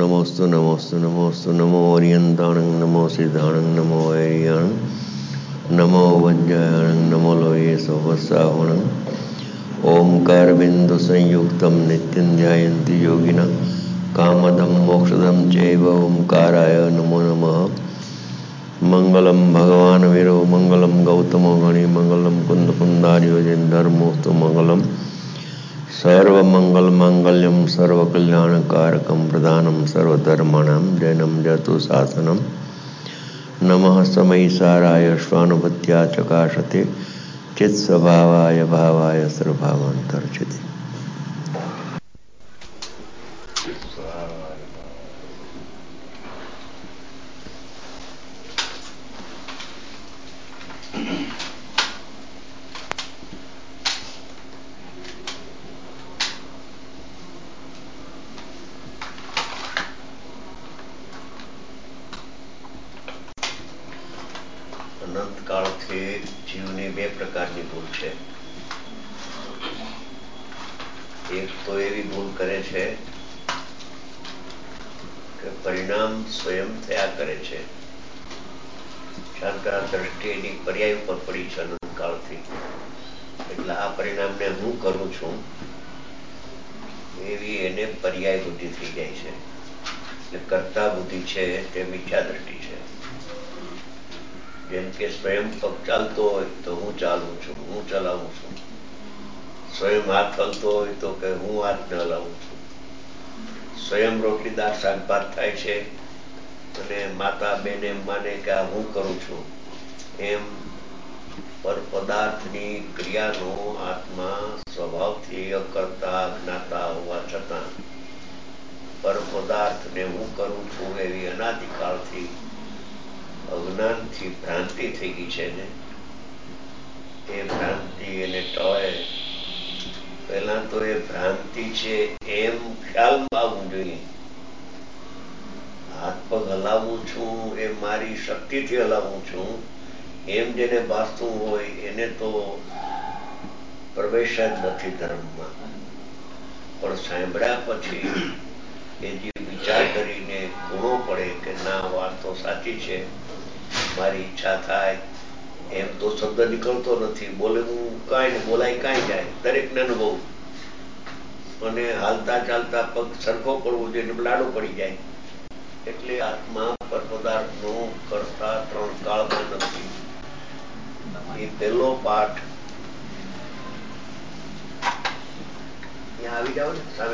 નમોસ્તુ નમોસ્તુ નમોસ્તુ નમો ઓરિયંતાણં નમો સિદ્ધાણં નમો વૈરિયાણં નમો વજ્જાયણં નમો લોયે સહસ્રાવણં ઓમકાર બિંદુ સંયુક્તમ નિત્યં ધ્યાયન્તિ યોગિનઃ કામદં મોક્ષદં ચૈવ ઓમકારાય નમો નમઃ. મંગલમ ભગવાન વીરો મંગલમ ગૌતમો ગણી મંગલમ કુંદ કુંદાર્યો ધર્મોસ્તુ મંગલમ સર્વમંગલ માંગલ્યમ સર્વકલ્યાણકારકમ પ્રધાનમ સર્વધર્માણામ જૈનમ જતુ શાસનમ નમઃ સમયસારાય શ્વાનુભત્યા ચકાશતે ચિત્સ્વભાવાય ભાવાય સર્વભાવાંતર્છિતે. અનંતકાળથી જીવની બે પ્રકારની ભૂલ છે. એક તો એવી ભૂલ કરે છે કે પરિણામ સ્વયં થયા કરે છે. શાંતા દ્રષ્ટિ એની પર્યાય ઉપર પડી છે અનંતકાળથી. એટલે આ પરિણામને હું કરું છું એવી એને પર્યાય બુદ્ધિ થઈ જાય છે. એટલે કર્તા બુદ્ધિ છે તે મિથ્યા દ્રષ્ટિ છે. જેમ કે સ્વયં પગ ચાલતો હોય તો હું ચાલું છું, હું ચલાવું છું. સ્વયં હાથ હલતો હોય તો કે હું હાથને હલાવું છું. સ્વયં રોટલીદાર શાકભાત થાય છે અને માતા બેન એમ માને કે આ હું કરું છું. એમ પર પદાર્થની ક્રિયાનો આત્મા સ્વભાવથી અકર્તા જ્ઞાતા હોવા છતાં પર પદાર્થને હું કરું છું એવી અનાદિકાળથી અજ્ઞાનથી ભ્રાંતિ થઈ ગઈ છે ને. એ ભ્રાંતિ એને ટળે પહેલા તો એ ભ્રાંતિ છે એમ ખ્યાલમાં આવવું જોઈએ. હાથ પગ હલાવું છું એ મારી શક્તિથી હલાવું છું એમ જેને ભાસતું હોય એને તો પ્રવેશ જ નથી ધર્મમાં. પણ સાંભળ્યા પછી એ જે વિચાર કરીને ગુણો પડે કે ના વાત તો સાચી છે, મારી ઈચ્છા થાય એમ તો શબ્દ નીકળતો નથી, બોલવું કાંઈ ને બોલાય કાંઈ જાય, દરેકને અનુભવ. અને હાલતા ચાલતા પગ સરખો પડવો જોઈએ લાડુ પડી જાય. એટલે આત્મા પર પદાર્થનો કરતા ત્રણ કાળમાં નથી. એ પહેલો પાઠ. આવી જાવ ને સામે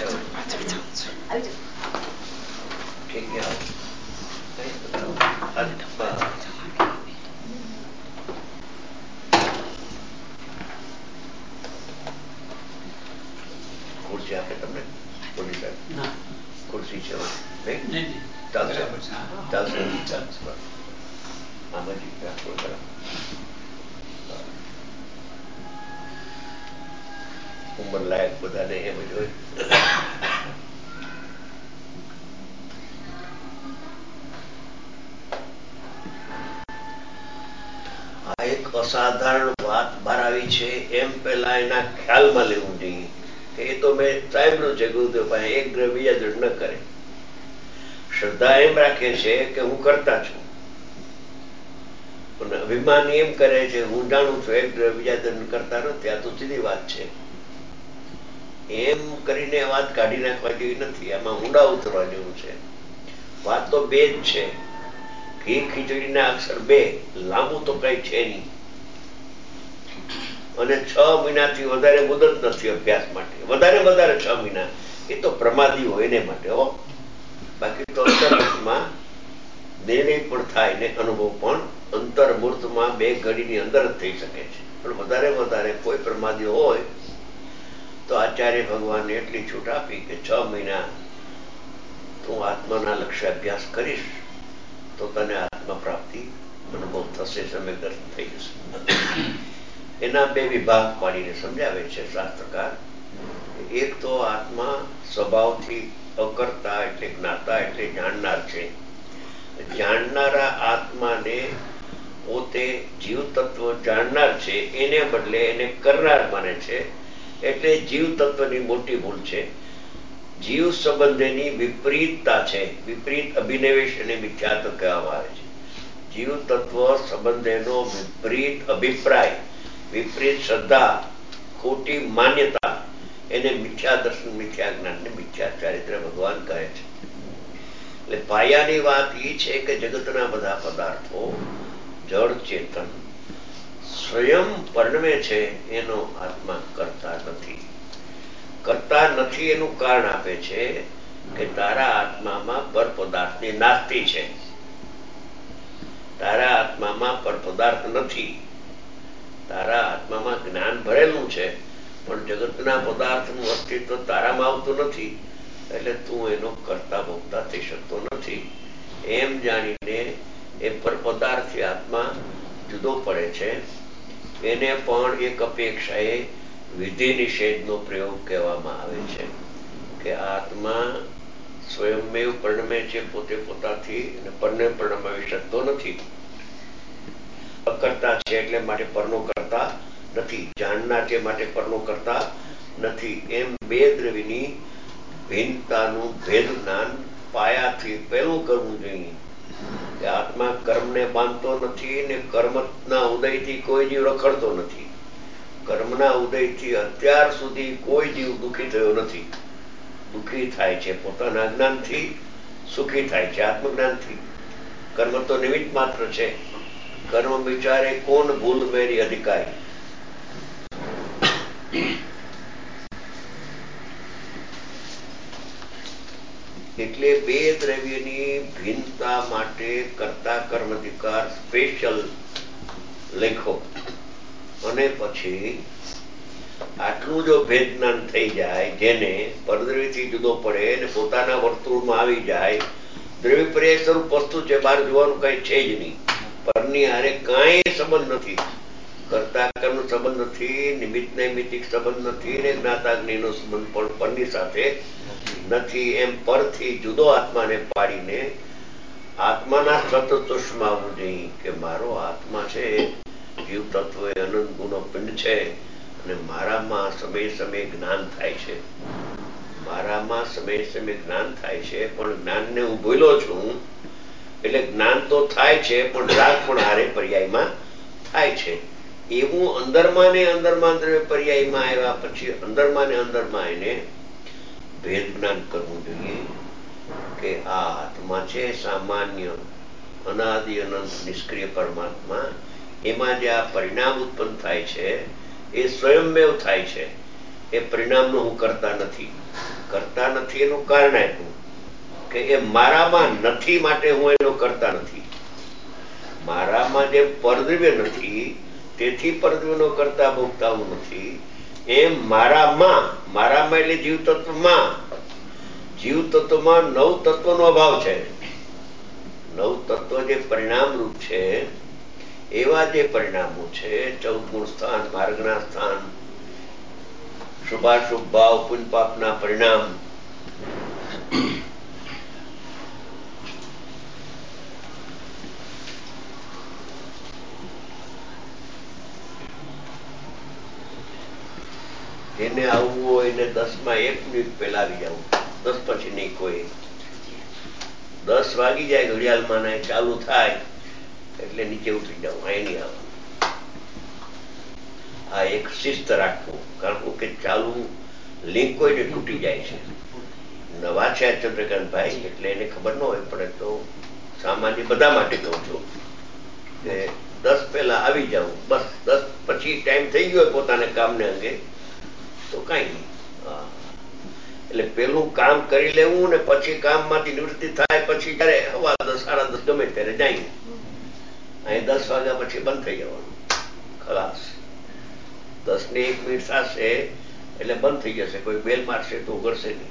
ખુરશી આપે તમને ખુરશી છે ઉંમર લાયક બધાને એમ જ હોય. આ એક અસાધારણ વાત બહાર આવી છે એમ પેલા એના ખ્યાલમાં લેવું જોઈએ કે એ તો મેં સાંભળ્યું છે ગુરુદેવ પાસે એક ગ્રહ બીજા દ્રઢ ન કરે. શ્રદ્ધા એમ રાખે છે કે હું કરતા છું. અભિમાન એમ કરે છે હું જાણું છું એક દ્રહ બીજા દ્રઢ કરતા નથી. આ તો સીધી વાત છે. એમ કરીને વાત કાઢી નાખવા જેવી નથી. આમાં ઊંડા ઉતરવા જેવું છે. વાત તો બે જ છે. ઘી ખીચડીના અક્ષર બે, લાંબુ તો કઈ છે નહીં. અને 6 મહિનાથી વધારે મુદત નથી અભ્યાસ માટે. વધારે 6 મહિના. એ તો પ્રમાદી હોય એને માટે હો. બાકી તો અંતર્મુહૂર્તમાં નિર્ણય પણ થાય ને અનુભવ પણ અંતર્મુહૂર્તમાં 2 ઘડીની અંદર જ થઈ શકે છે. પણ વધારે કોઈ પ્રમાદી હોય તો આચાર્ય ભગવાનને એટલી છૂટ આપી કે 6 મહિના તું આત્માના લક્ષ્ય અભ્યાસ કરીશ તો તને આત્મા પ્રાપ્તિ અનુભવ થશે, સમય દર્શન થઈ જશે. એના 2 વિભાગ પાડીને સમજાવે છે શાસ્ત્રકાર. એક તો આત્મા સ્વભાવથી અકર્તા એટલે જ્ઞાતા એટલે જાણનાર છે. જાણનારા આત્માને પોતે જીવ તત્વ જાણનાર છે એને બદલે એને કરનાર માને છે. એટલે જીવ તત્વની મોટી ભૂલ છે. જીવ સંબંધેની વિપરીતતા છે. વિપરીત અભિનિવેશ અને મિથ્યાત્વ કહેવામાં આવે છે. જીવ તત્વ સંબંધેનો વિપરીત અભિપ્રાય, વિપરીત શ્રદ્ધા, ખોટી માન્યતા એને મિથ્યા દર્શન, મિથ્યા જ્ઞાન ને મિથ્યા ચારિત્ર ભગવાન કહે છે. એટલે પાયાની વાત એ છે કે જગતના બધા પદાર્થો જળ ચેતન સ્વયં પરિણમે છે, એનો આત્મા કરતા નથી. કરતા નથી એનું કારણ આપે છે કે તારા આત્મામાં પર પદાર્થની નાસ્તિ છે. તારા આત્મામાં પર પદાર્થ નથી. તારા આત્મામાં જ્ઞાન ભરેલું છે, પણ જગતના પદાર્થનું અસ્તિત્વ તારામાં આવતું નથી. એટલે તું એનો કરતા ભોગતા થઈ શકતો નથી. એમ જાણીને એ પર પદાર્થથી આત્મા જુદો પડે છે. એને પણ એક અપેક્ષાએ વિધિ નિષેધનો પ્રયોગ કહેવામાં આવે છે કે આત્મા સ્વયંમેવ પરિણમે છે, પોતે પોતાથી પરને પરિણમાવી શકતો નથી. અકર્તા છે એટલે માટે પરનો કરતા નથી. જાણનાર છે માટે પરનો કરતા નથી. એમ બે દ્રવ્યની ભિન્નતાનું ભેદ જ્ઞાન પાયાથી પહેલું કરવું જોઈએ કે આત્મા કર્મને બાંધતો નથી ને કર્મના ઉદયથી કોઈ જીવ રખડતો નથી. કર્મના ઉદયથી અત્યાર સુધી કોઈ જીવ દુઃખી થયો નથી. દુઃખી થાય છે પોતાના જ્ઞાનથી, સુખી થાય છે આત્મજ્ઞાનથી. કર્મ તો નિમિત્ત માત્ર છે. કર્મ વિચારે કોણ ભૂલ મેરી અધિકારી. એટલે બે દ્રવ્યની ભિન્નતા માટે કરતા કર્મ અધિકાર સ્પેશિયલ લેખો. અને પછી આટલું જો ભેદ જ્ઞાન થઈ જાય, જેને પરદ્રવ્યથી જુદો પડે ને પોતાના વર્તુળમાં આવી જાય, દ્રવ્ય પર્યાય સ્વરૂપ વસ્તુ છે, બહાર જોવાનું કઈ છે જ નહીં. પરની હારે કાંઈ સંબંધ નથી. કરતા કર્મ સંબંધ નથી, નિમિત્ત નૈમિતિક સંબંધ નથી, ને જ્ઞાતાગ્નિનો સંબંધ પણ પરની સાથે નથી. એમ પરથી જુદો આત્માને પાડીને આત્માના સતત્વમાં આવવું જોઈએ કે મારો આત્મા છે, જીવ તત્વ એ અનંત ગુનો પિંડ છે, અને મારામાં સમય સમય જ્ઞાન થાય છે. મારામાં સમય સમય જ્ઞાન થાય છે, પણ જ્ઞાનને હું ભૂલો છું. એટલે જ્ઞાન તો થાય છે, પણ રાગ પણ હારે પર્યાયમાં થાય છે. એવું અંદરમાં ને અંદરમાં પર્યાયમાં આવ્યા પછી અંદરમાં ને અંદરમાં એને ભેદ જ્ઞાન કરવું જોઈએ કે આ આત્મા છે સામાન્ય અનાદિ અનંત નિષ્ક્રિય પરમાત્મા. એમાં જે આ પરિણામ ઉત્પન્ન થાય છે એ સ્વયંમેવ થાય છે. એ પરિણામનો હું કરતા નથી. કરતા નથી એનું કારણ આપ્યું કે એ મારામાં નથી, માટે હું એનો કરતા નથી. મારામાં જે પરદ્રવ્ય નથી, તેથી પરદ્રવ્યનો કરતા ભોગતા હું નથી. એમ મારામાં એટલે જીવ તત્વમાં, જીવ તત્વમાં નવ તત્વનો અભાવ છે. નવ તત્વ જે પરિણામ રૂપ છે, એવા જે પરિણામો છે, 14 ગુણ સ્થાન, માર્ગના સ્થાન, શુભાશુભ ભાવ, પુણ્ય પાપના પરિણામ, જેને આવવું હોય એને 10માં 1 મિનિટ પહેલા આવી જવું. 10 પછી નહીં કોઈ. 10 વાગી જાય ઘડિયાળમાં ને ચાલુ થાય એટલે નીચે ઉતરી જવું, અહીં નહીં આવવાનું. આ એક શિસ્ત રાખવું. કારણ કે ચાલુ લિંક કોઈને તૂટી જાય છે. નવા છે ચંદ્રકાંતભાઈ, એટલે એને ખબર ન હોય, પણ તો સામાન્ય બધા માટે કહું છું કે 10 પહેલા આવી જવું. બસ 10 પછી ટાઈમ થઈ ગયો પોતાને કામને અંગે તો કઈ નહીં. એટલે પેલું કામ કરી લેવું ને પછી કામમાંથી નિવૃત્તિ થાય પછી જયારે 10:15, 10:30 ગમે ત્યારે જાય. અહીં 10 વાગ્યા પછી બંધ થઈ જવાનું, ખલાસ. 10 ને 1 મિનિટ થશે એટલે બંધ થઈ જશે. કોઈ બેલ મારશે તો ઉઘડશે નહીં.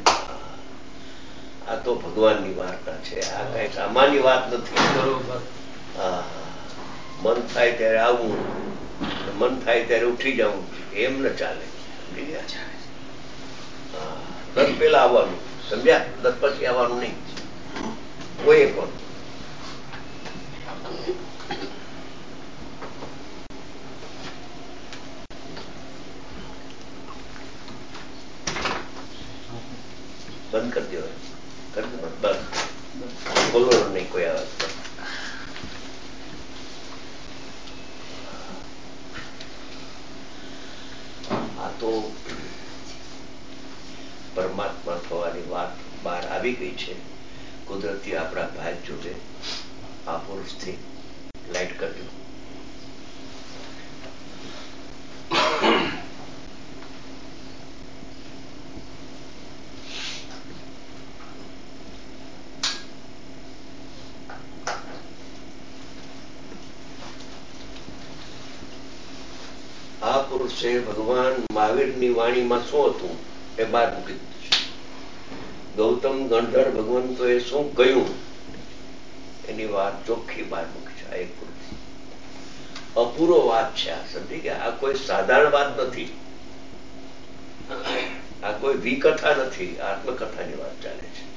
આ તો ભગવાનની વાર્તા છે. આ કઈ સામાન્ય વાત નથી. મન થાય ત્યારે આવવું, મન થાય ત્યારે ઉઠી જવું, એમ ન ચાલે. 10 પહેલા આવવાનું, સમજ્યા? 10 પછી આવવાનું નહીં કોઈ પણ. બંધ કરી દેવાય. કરી દો બસ, બોલવાનું નહીં કોઈ આવે. આ તો પરમાત્મા થવાની વાત બહાર આવી ગઈ છે કુદરતી આપણા ભાગ જોડે. આ પુરુષથી લાઈટ કરજો. આ પુરુષે ભગવાન મહાવીરની વાણીમાં શું હતું એ બહાર મૂકી દીધું છે. ગૌતમ ગણધર ભગવંતોએ શું કહ્યું એની વાત ચોખ્ખી બહાર મૂકી છે. આ એક પુરુષ અપૂરો વાત છે. આ સમજી ગયા? આ કોઈ સાધારણ વાત નથી. આ કોઈ વિકથા નથી, આત્મકથાની વાત ચાલે છે.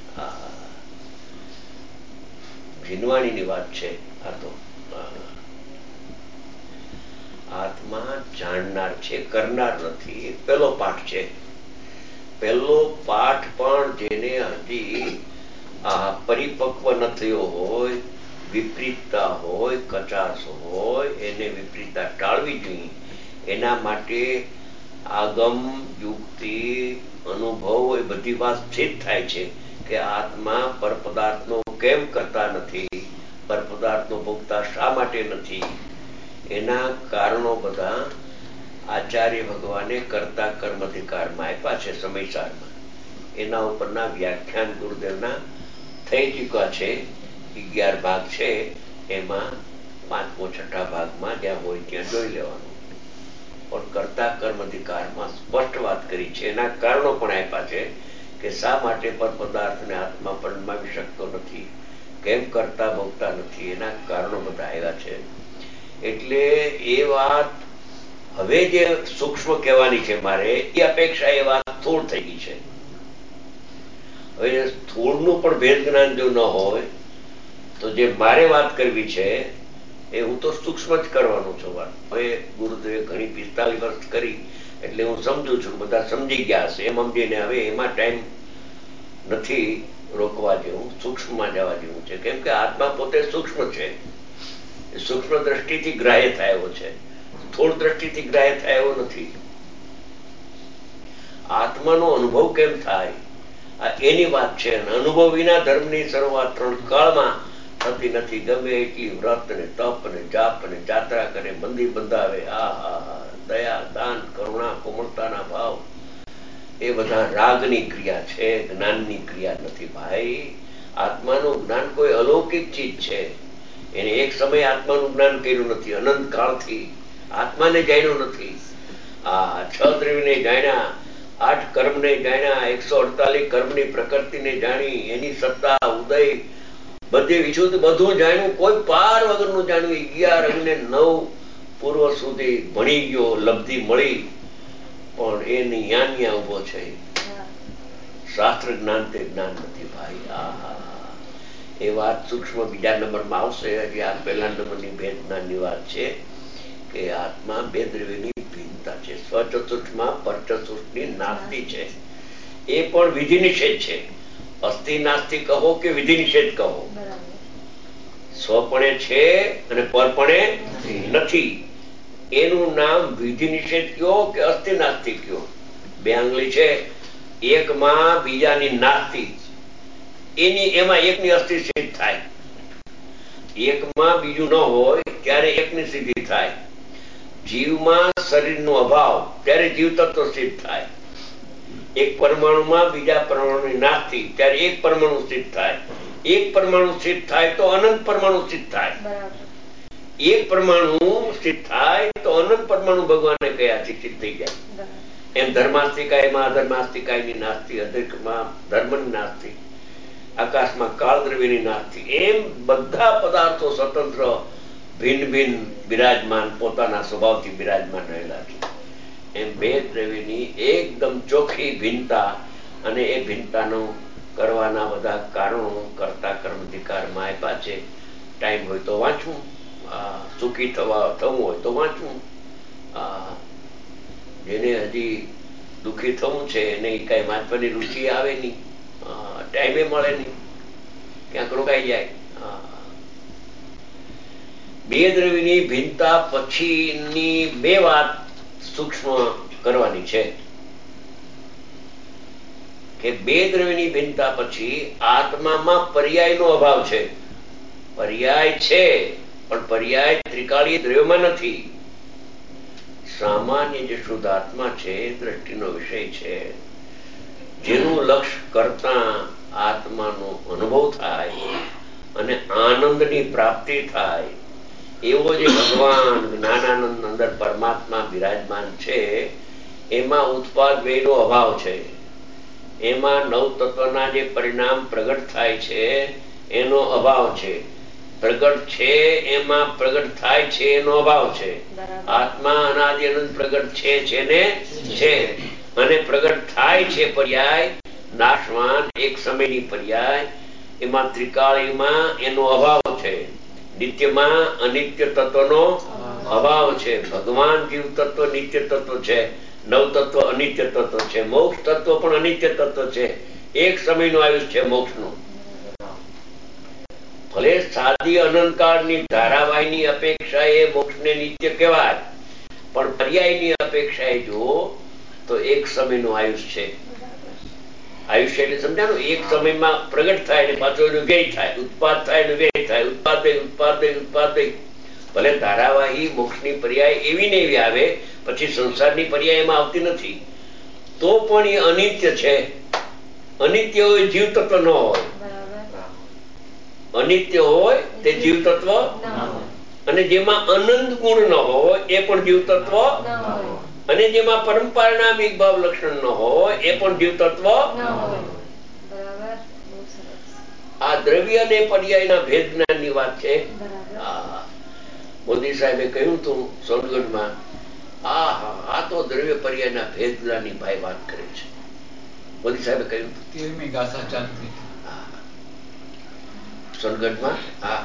જીનવાણીની વાત છે. આ તો આત્મા જાણનાર છે, કરનાર નથી. પેલો પાઠ છે. પેલો પાઠ પણ જેને હજી પરિપક્વ ન થયો હોય, વિપરીતતા હોય, કચાશ હોય, એને વિપરીતતા ટાળવી જોઈએ. એના માટે આગમ, યુક્તિ, અનુભવ એ બધી વાત સ્થિત થાય છે કે આત્મા પરપદાર્થનો કેમ કરતા નથી, પરપદાર્થનો ભોગતા શા માટે નથી. એના કારણો બધા આચાર્ય ભગવાને કરતા કર્મ અધિકારમાં આપ્યા છે સમયસારમાં. એના ઉપરના વ્યાખ્યાન ગુરુદેવના થઈ ચૂક્યા છે. 11 ભાગ છે. એમાં 5મો 6ઠા ભાગમાં જ્યાં હોય ત્યાં જોઈ લેવાનું. પણ કરતા કર્મ અધિકારમાં સ્પષ્ટ વાત કરી છે. એના કારણો પણ આપ્યા છે કે શા માટે પર પદાર્થને આત્મા પરમાવી શકતો નથી, કેમ કરતા ભોગતા નથી. એના કારણો બધા આવ્યા છે. એટલે એ વાત હવે જે સૂક્ષ્મ કહેવાની છે મારે, એ અપેક્ષા એ વાત સ્થૂળ થઈ ગઈ છે. હવે સ્થૂળનું પણ ભેદ જ્ઞાન જો ન હોય તો જે મારે વાત કરવી છે એ હું તો સૂક્ષ્મ જ કરવાનો છું. વાત હવે ગુરુદેવે ઘણી 45 વર્ષ કરી એટલે હું સમજુ છું, બધા સમજી ગયા હશે. એમ સમજીને હવે એમાં ટાઈમ નથી રોકવા જેવું, સૂક્ષ્મમાં જવા જેવું છે. કેમ કે આત્મા પોતે સૂક્ષ્મ છે. સૂક્ષ્મ દ્રષ્ટિથી ગ્રાહ્ય થયો છે, સ્થૂળ દ્રષ્ટિથી ગ્રાહ્ય થયો નથી. આત્માનો અનુભવ કેમ થાય આ એની વાત છે. અનુભવ વિના ધર્મની શરૂઆત 3 કાળમાં થતી નથી. ગમે એટલી વ્રત ને તપ ને જાપ ને જાત્રા કરે, મંદિર બંધાવે, દયા, દાન, કરુણા, કોમળતાના ભાવ, એ બધા રાગની ક્રિયા છે, જ્ઞાનની ક્રિયા નથી ભાઈ. આત્માનું જ્ઞાન કોઈ અલૌકિક ચીજ છે. એને એક સમય આત્માનું જ્ઞાન કર્યું નથી. અનંત કાળથી આત્માને જાણ્યો નથી. આ 6 દ્રવ્યને જાણ્યા, 8 કર્મને જાણ્યા, 148 કર્મની પ્રકૃતિને જાણી, એની સત્તા, ઉદય, બધી વિશુદ્ધ બધું જાણ્યું. કોઈ પાર વગરનું જાણ્યું. 11 અને 9 પૂર્વ સુધી ભણી ગયો, લબ્ધિ મળી, પણ એની યાન્યા ઉભો છે. શાસ્ત્ર જ્ઞાન તે જ્ઞાન નથી ભાઈ. એ વાત સૂક્ષ્મ બીજા નંબરમાં આવશે. હજી આ પહેલા નંબરની ભેદ જ્ઞાનની વાત છે કે આત્મા બે દ્રવ્યની ભિન્નતા છે. સ્વચતુષ્ટમાં પરચતુષ્ટની નાસ્તિ છે. એ પણ વિધિ નિષેધ છે. અસ્થિ નાસ્તિ કહો કે વિધિ નિષેધ કહો, સ્વપણે છે અને પરપણે નથી. એનું નામ વિધિ નિષેધ કયો કે અસ્થિ નાસ્તિ કયો. 2 આંગળી છે, એકમાં બીજાની નાસ્તિ, એમાં એકની અસ્થિ સિદ્ધ થાય. એકમાં બીજું ન હોય ત્યારે એકની સિદ્ધિ થાય. જીવમાં શરીરનો અભાવ ત્યારે જીવ તત્વ સિદ્ધ થાય. એક પરમાણુમાં બીજા પરમાણુની નાસ્તિ ત્યારે એક પરમાણુ સિદ્ધ થાય. એક પરમાણુ સિદ્ધ થાય તો અનંત પરમાણુ સિદ્ધ થાય. એક પરમાણુ સિદ્ધ થાય તો અનંત પરમાણુ ભગવાને કયા સિદ્ધ થઈ જાય. એમ ધર્માસ્તિકાયમાં અધર્માસ્તિકાયની નાસ્તિ, અધિકમાં ધર્મની નાસ્તિ, આકાશમાં કાળ દ્રવ્યની નાસ્તિ. એમ બધા પદાર્થો સ્વતંત્ર ભિન્ન ભિન્ન બિરાજમાન, પોતાના સ્વભાવથી બિરાજમાન રહેલા છે. એમ બે દ્રવ્યની એકદમ ચોખ્ખી ભિન્નતા, અને એ ભિન્નતાનો કરવાના બધા કારણો કરતા કર્મ અધિકારમાં આપ્યા છે. ટાઈમ હોય તો વાંચવું, સુખી થવું હોય તો વાંચવું. જેને હજી દુઃખી થવું છે એને કઈ વાંચવાની રુચિ આવે નહીં. ટાઈમે મળે નહીં, ક્યાંક રોકાઈ જાય. બે દ્રવ્યની ભિન્નતા પછીની બે વાત સૂક્ષ્મ કરવાની છે કે બે દ્રવ્યની ભિન્નતા પછી આત્મામાં પર્યાયનો અભાવ છે. પર્યાય છે પણ પર્યાય ત્રિકાળીય દ્રવ્યમાં નથી. સામાન્ય જે શુદ્ધ આત્મા છે એ દ્રષ્ટિનો વિષય છે, જેનું લક્ષ્ય કરતા આત્માનો અનુભવ થાય અને આનંદની પ્રાપ્તિ થાય, એવો જે ભગવાન જ્ઞાનાનંદ અંદર પરમાત્મા બિરાજમાન છે, એમાં ઉત્પાદ વ્યયનો અભાવ છે. એમાં નવ તત્વના જે પરિણામ પ્રગટ થાય છે એનો અભાવ છે. પ્રગટ છે એમાં પ્રગટ થાય છે એનો અભાવ છે. આત્મા અનાદિ અનંત પ્રગટ છે ને છે, અને પ્રગટ થાય છે પર્યાય નાશવાન એક સમયની પર્યાય, એમાં ત્રિકાળીમાં એનો અભાવ છે. નિત્યમાં અનિત્ય તત્વનો અભાવ છે. ભગવાન જીવ તત્વ નિત્ય તત્વ છે, નવ તત્વ અનિત્ય તત્વ છે, મોક્ષ તત્વ પણ અનિત્ય તત્વ છે. એક સમયનું આયુષ છે મોક્ષનું. ભલે સાદી અનંતકાળની ધારાવાહીની અપેક્ષાએ મોક્ષને નિત્ય કહેવાય, પણ પર્યાયની અપેક્ષાએ જો તો એક સમયનું આયુષ છે. આયુષ્ય એટલે સમજાનું, એક સમયમાં પ્રગટ થાય ને પાછો એનો વ્યય થાય, ઉત્પાદ થાય ને વ્યય થાય, ઉત્પાદ. ભલે ધારાવાહી મોક્ષની પર્યાય એવી ને એવી આવે, પછી સંસારની પર્યાય એમાં આવતી નથી, તો પણ એ અનિત્ય છે. અનિત્ય હોય જીવ તત્વ ન હોય, અનિત્ય હોય તે જીવ તત્વ, અને જેમાં અનંત ગુણ ન હોય એ પણ જીવ તત્વ, અને જેમાં પરંપરાનામિક ભાવ લક્ષણ ન હોય એ પણ જીવ તત્વ. આ દ્રવ્ય અને પર્યાયના ભેદ જ્ઞાનની વાત છે. મોદી સાહેબે કહ્યું હતું સોનગઢમાં, આ તો દ્રવ્ય પર્યાયના ભેદ જ્ઞાનની ભાઈ વાત કરે છે. મોદી સાહેબે કહ્યું સોનગઢમાં,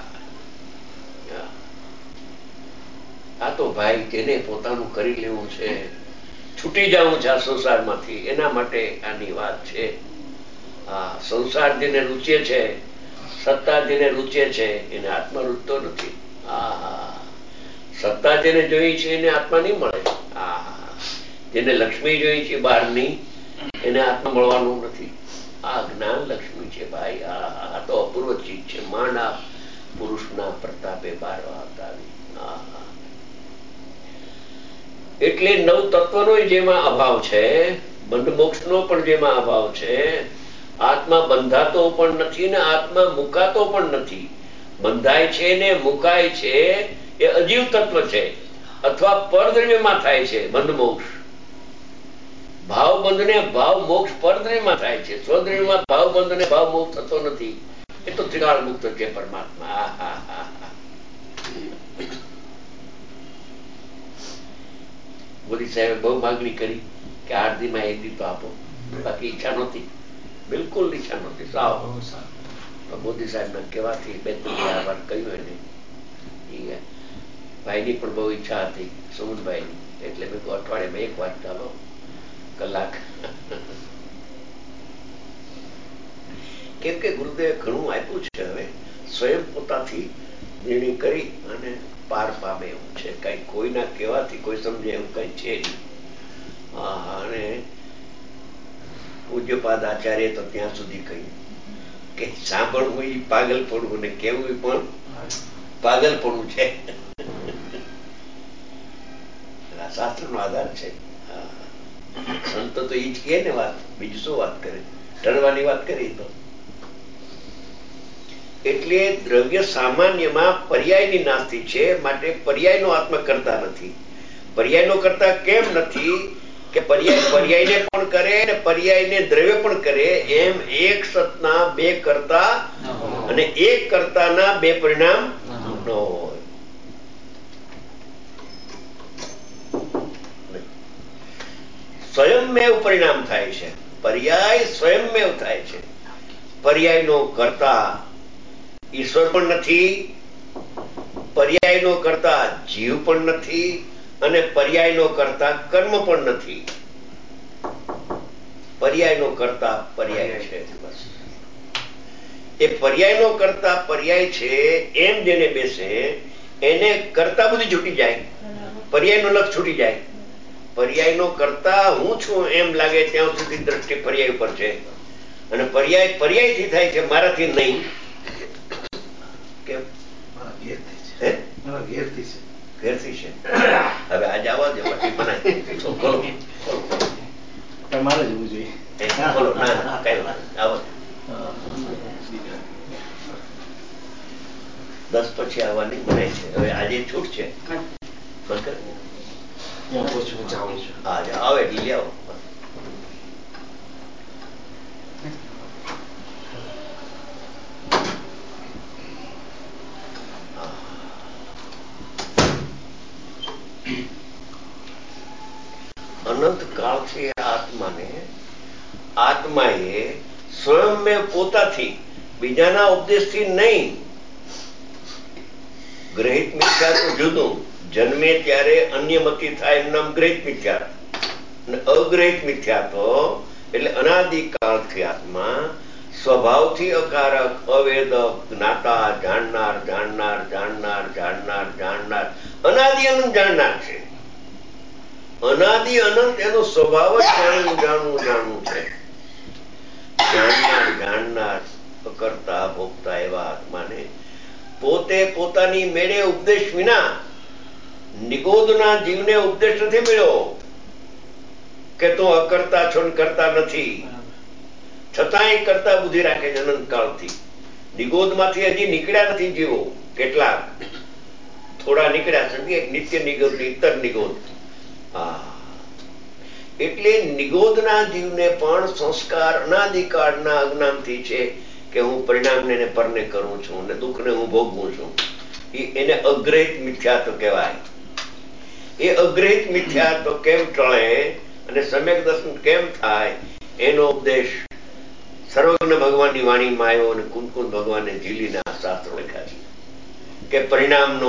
આ તો ભાઈ જેને પોતાનું કરી લેવું છે, છૂટી જવું છે આ સંસારમાંથી, એના માટે આની વાત છે. સંસાર જેને રૂચે છે, સત્તા જેને રૂચે છે, એને આત્મા રૂચતો નથી. સત્તા જેને જોઈ છે એને આત્મા નહીં મળે. જેને લક્ષ્મી જોઈ છે બહારની, એને આત્મા મળવાનું નથી. આ જ્ઞાન લક્ષ્મી છે ભાઈ. આ તો અપૂર્વ ચીજ છે. માના પુરુષના પ્રતાપે બાર આવતા. એટલે નવ તત્વનો જેમાં અભાવ છે, બંધ મોક્ષનો પણ જેમાં અભાવ છે, આત્મા બંધાતો પણ નથી ને આત્મા મુકાતો પણ નથી. બંધાય છે ને મુકાય છે એ અજીવ તત્વ છે, અથવા પરદ્રવ્યમાં થાય છે બંધ મોક્ષ. ભાવ બંધ ને ભાવ મોક્ષ પરદ્રવ્યમાં થાય છે. સ્વદ્રવ્યમાં ભાવ બંધ ને ભાવ મોક્ષ થતો નથી. એ તો ત્રિકાળ મુક્ત છે પરમાત્મા. મોદી સાહેબે બહુ માગણી કરી કે આરતીમાં એક દી તો આપો, બાકી ઈચ્છા નહોતી, બિલકુલ ઈચ્છા નહોતી. સાવ મોદી સાહેબ કહેવાથી બે ત્રણ વાર કહ્યું એને. ભાઈની પણ બહુ ઈચ્છા હતી, સુમનભાઈની, એટલે મેં કહું અઠવાડિયામાં એક વાર ચાલો કલાક. કેમ કે ગુરુદેવે ઘણું આપ્યું છે. હવે સ્વયં પોતાથી નિર્ણય કરી અને પાર પામે એવું છે. કઈ કોઈના કહેવાથી કોઈ સમજે એવું કઈ છે નહીં. અને પૂજ્યપાદ આચાર્ય તો ત્યાં સુધી કહ્યું કે સાંભળવું એ પાગલપણું ને કેવું પણ પાગલપણું છે. શાસ્ત્ર નો આધાર છે. સંતો તો એ જ કહે ને વાત, બીજું શું વાત કરે, ડરવાની વાત કરી તો. એટલે દ્રવ્ય સામાન્યમાં પર્યાયની નાસ્તિ છે, માટે પર્યાયનો આત્મા કરતા નથી. પર્યાયનો કરતા કેમ નથી કે પર્યાયને પણ કરે ને પર્યાયને દ્રવ્ય પણ કરે. એમ એક સતના બે કરતા અને એક કરતાના બે પરિણામ ન હોય. સ્વયંમેવ પરિણામ થાય છે. પર્યાય સ્વયંમેવ થાય છે. પર્યાયનો કરતા ઈશ્વર પણ નથી, પર્યાયનો કરતા જીવ પણ નથી, અને પર્યાયનો કરતા કર્મ પણ નથી. પર્યાયનો કરતા પર્યાય છે. બસ એ પર્યાયનો કરતા પર્યાય છે એમ જેને બેસે એને કરતા બધી છૂટી જાય, પર્યાયનો લક્ષ છૂટી જાય. પર્યાયનો કરતા હું છું એમ લાગે ત્યાં સુધી દ્રષ્ટિ પર્યાય ઉપર છે, અને પર્યાય પર્યાયથી થાય છે, મારાથી નહીં. કેમ? ઘેરથી છે. હવે આજે આવવા દે પછી બનાવી ખોલો મારે જવું જોઈએ. ખોલો. ના કઈ આવો 10 પછી આવવાની મનાય છે. હવે આજે છૂટ છે. આવે એટલે આવો. અનંત કાળથી આત્માએ સ્વયં પોતાથી બીજાના ઉપદેશથી નહીં, ગ્રહિત મિથ્યા તો જુદું, જન્મે ત્યારે અન્યમતી થાય એમ નામ ગ્રહિત મિથ્યા, અને અગ્રહિત મિથ્યા તો એટલે અનાદિકાળથી આત્મા સ્વભાવથી અકારક, અવેદક, જ્ઞાતા, જાણનાર જાણનાર જાણનાર જાણનાર જાણનાર અનાદિ અનંત જાણનાર છે. અનાદિ અનંત એનો સ્વભાવ જ જાણવું જાણવું જાણવું છે. જાણનાર જાણનાર કરતા ભોગતા એવા આત્માને પોતે પોતાની મેળે ઉપદેશ વિના નિગોદના જીવને ઉપદેશ નથી મળ્યો કે તું અકર્તા છો ને કરતા નથી, છતાંય કરતા બુદ્ધિ રાખે છે અનંત કાળથી. નિગોદમાંથી હજી નીકળ્યા નથી જીવો, કેટલાક થોડા નીકળ્યા છે, નિત્ય નિગોદ, ઇતર નિગોદ. એટલે નિગોદના જીવને પણ સંસ્કાર અનાદિકાળના અજ્ઞાનથી છે કે હું પરિણામને ને પરને કરું છું અને દુઃખને હું ભોગવું છું. એને અગ્રહિત મિથ્યા તો કહેવાય. એ અગ્રહિત મિથ્યા તો કેમ ટળે અને સમ્યક દર્શન કેમ થાય એનો ઉપદેશ સર્વજ્ઞ ભગવાનની વાણીમાં આવ્યો, અને કુંકુંદ ભગવાને ઝીલીને આ શાસ્ત્રો લખ્યા છે કે પરિણામનો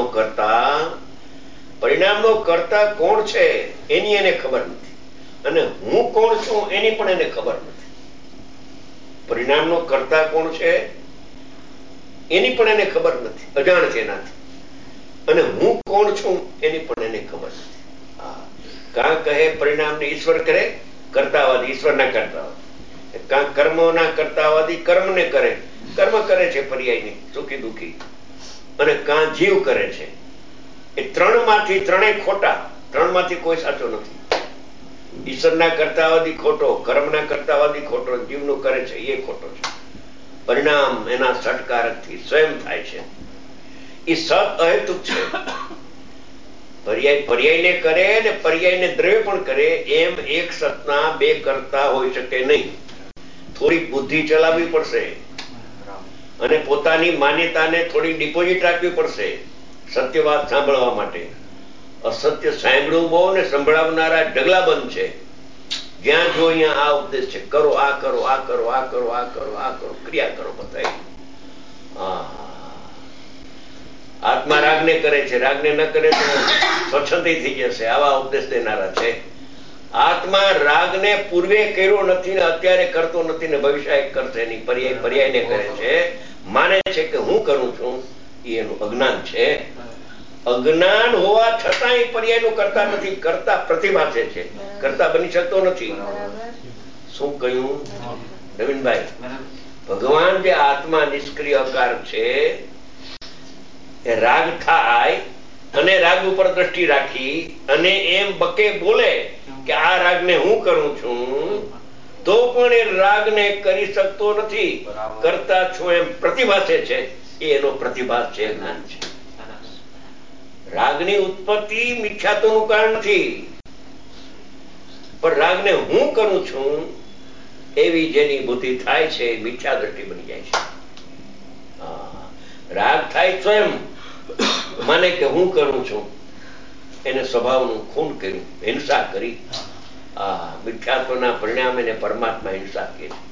કરતા કોણ છે એની એને ખબર નથી, અને હું કોણ છું એની પણ એને ખબર નથી. પરિણામનો કરતા કોણ છે એની પણ એને ખબર નથી, અજાણ છે એનાથી, અને હું કોણ છું એની પણ એને ખબર નથી. કાં કહે પરિણામને ઈશ્વર કરે, કરતાવાદી ઈશ્વર ના કરતાવાદી, કાં કર્મોના કરતાવાદી કર્મને કરે, કર્મ કરે છે પર્યાયની સુખી દુઃખી, અને કાં જીવ કરે છે. એ ત્રણમાંથી ત્રણેય ખોટા, ત્રણમાંથી કોઈ સાચો નથી. ઈશ્વરના કરતાવાદી ખોટો, કર્મના કરતાવાદી ખોટો, જીવનો કરે છે એ ખોટો છે. પરિણામ એના સટકારકથી સ્વયં થાય છે. એ સત અહેતુક છે. પર્યાયને કરે ને પર્યાયને દ્રવ્ય પણ કરે, એમ એક સતના બે કરતા હોઈ શકે નહીં. થોડીક બુદ્ધિ ચલાવવી પડશે અને પોતાની માન્યતાને થોડી ડિપોઝિટ રાખવી પડશે સત્ય વાત સાંભળવા માટે. અસત્ય સાંભળવું બહુ ને સંભળાવનારા ઢગલા બંધ છે. જ્યાં જો અહીંયા આ ઉપદેશ છે, કરો આ કરો આ કરો આ કરો આ કરો આ કરો, ક્રિયા કરો બતાવી. આત્મા રાગને કરે છે, રાગને ન કરે તો સ્વચ્છંદી થઈ જશે, આવા ઉપદેશ દેનારા છે. આત્મા રાગને પૂર્વે કર્યો નથી ને અત્યારે કરતો નથી ને ભવિષ્ય કરશે નહીં, પર્યાયને કરે છે, માને છે કે હું કરું છું. એ એનું અજ્ઞાન છે. અજ્ઞાન હોવા છતાં પર્યાયનું કરતા નથી, કરતા પ્રતિભાસે છે, કરતા બની શકતો નથી. શું કહ્યું નવીનભાઈ? ભગવાન જે આત્મા નિષ્ક્રિય અકાર છે, એ રાગ થાય અને રાગ ઉપર દ્રષ્ટિ રાખી અને એમ બકે બોલે કે આ રાગને હું કરું છું, તો પણ એ રાગને કરી શકતો નથી, કરતા છું એમ પ્રતિભાસે છે. એ એનો પ્રતિભાસ છે, જ્ઞાન છે. રાગની ઉત્પત્તિ મિથ્યાત્વનું કારણ નથી, પણ રાગને હું કરું છું એવી જેની બુદ્ધિ થાય છે મિથ્યા દ્રષ્ટિ બની જાય છે. રાગ થાય સ્વયં માને કે હું કરું છું, એને સ્વભાવનું ખૂન કર્યું, હિંસા કરી. મિથ્યાત્વના પરિણામે એને પરમાત્મા હિંસા કહે છે.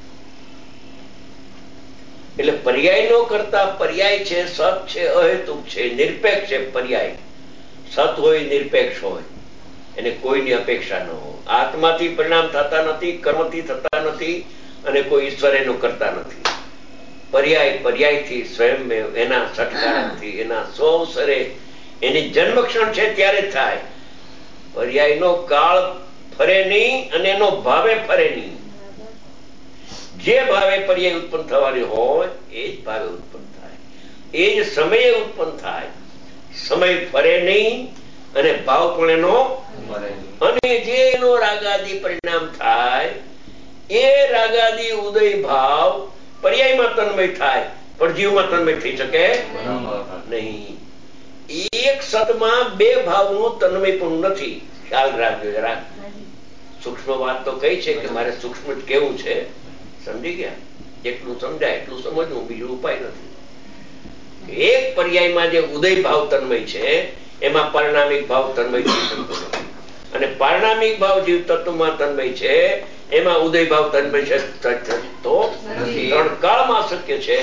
એટલે પર્યાય નો કરતા પર્યાય છે, સત છે, અહેતુક છે, નિરપેક્ષ છે. પર્યાય સત હોય, નિરપેક્ષ હોય, એને કોઈની અપેક્ષા ન હોય. આત્માથી પરિણામ થતા નથી, કર્મથી થતા નથી, અને કોઈ ઈશ્વર એનું કરતા નથી. પર્યાયથી સ્વયંમેવ, એના સટકારણથી, એના સ્વઅવસરે, એની જન્મક્ષણ છે ત્યારે થાય. પર્યાયનો કાળ ફરે નહીં અને એનો ભાવે ફરે નહીં. જે ભાવે પર્યાય ઉત્પન્ન થવાની હોય એ જ ભાવે ઉત્પન્ન થાય, એ જ સમયે ઉત્પન્ન થાય. સમય ફરે નહીં અને ભાવ પણ એનો, અને જે એનો રાગાદી પરિણામ થાય એ રાગાદી ઉદય ભાવ પર્યાયમાં તન્મય થાય, પણ જીવમાં તન્મય થઈ શકે નહીં. એક સતમાં બે ભાવનું તન્મય પણ નથી. ખ્યાલ રાખજો જરા. સૂક્ષ્મ વાત તો કઈ છે કે મારે સૂક્ષ્મ જ કેવું છે, સમજી ગયા? જેટલું સમજાય એટલું સમજવું, બીજું ઉપાય નથી. એક પર્યાયમાં જે ઉદય ભાવ તન્મય છે એમાં પરિણામિક ભાવ તન્મય થઈ શકતો નથી, અને પરિણામિક ભાવ જીવ તત્વમાં તન્મય છે એમાં ઉદય ભાવ તન્મય છે તો ત્રણ કાળમાં શક્ય છે.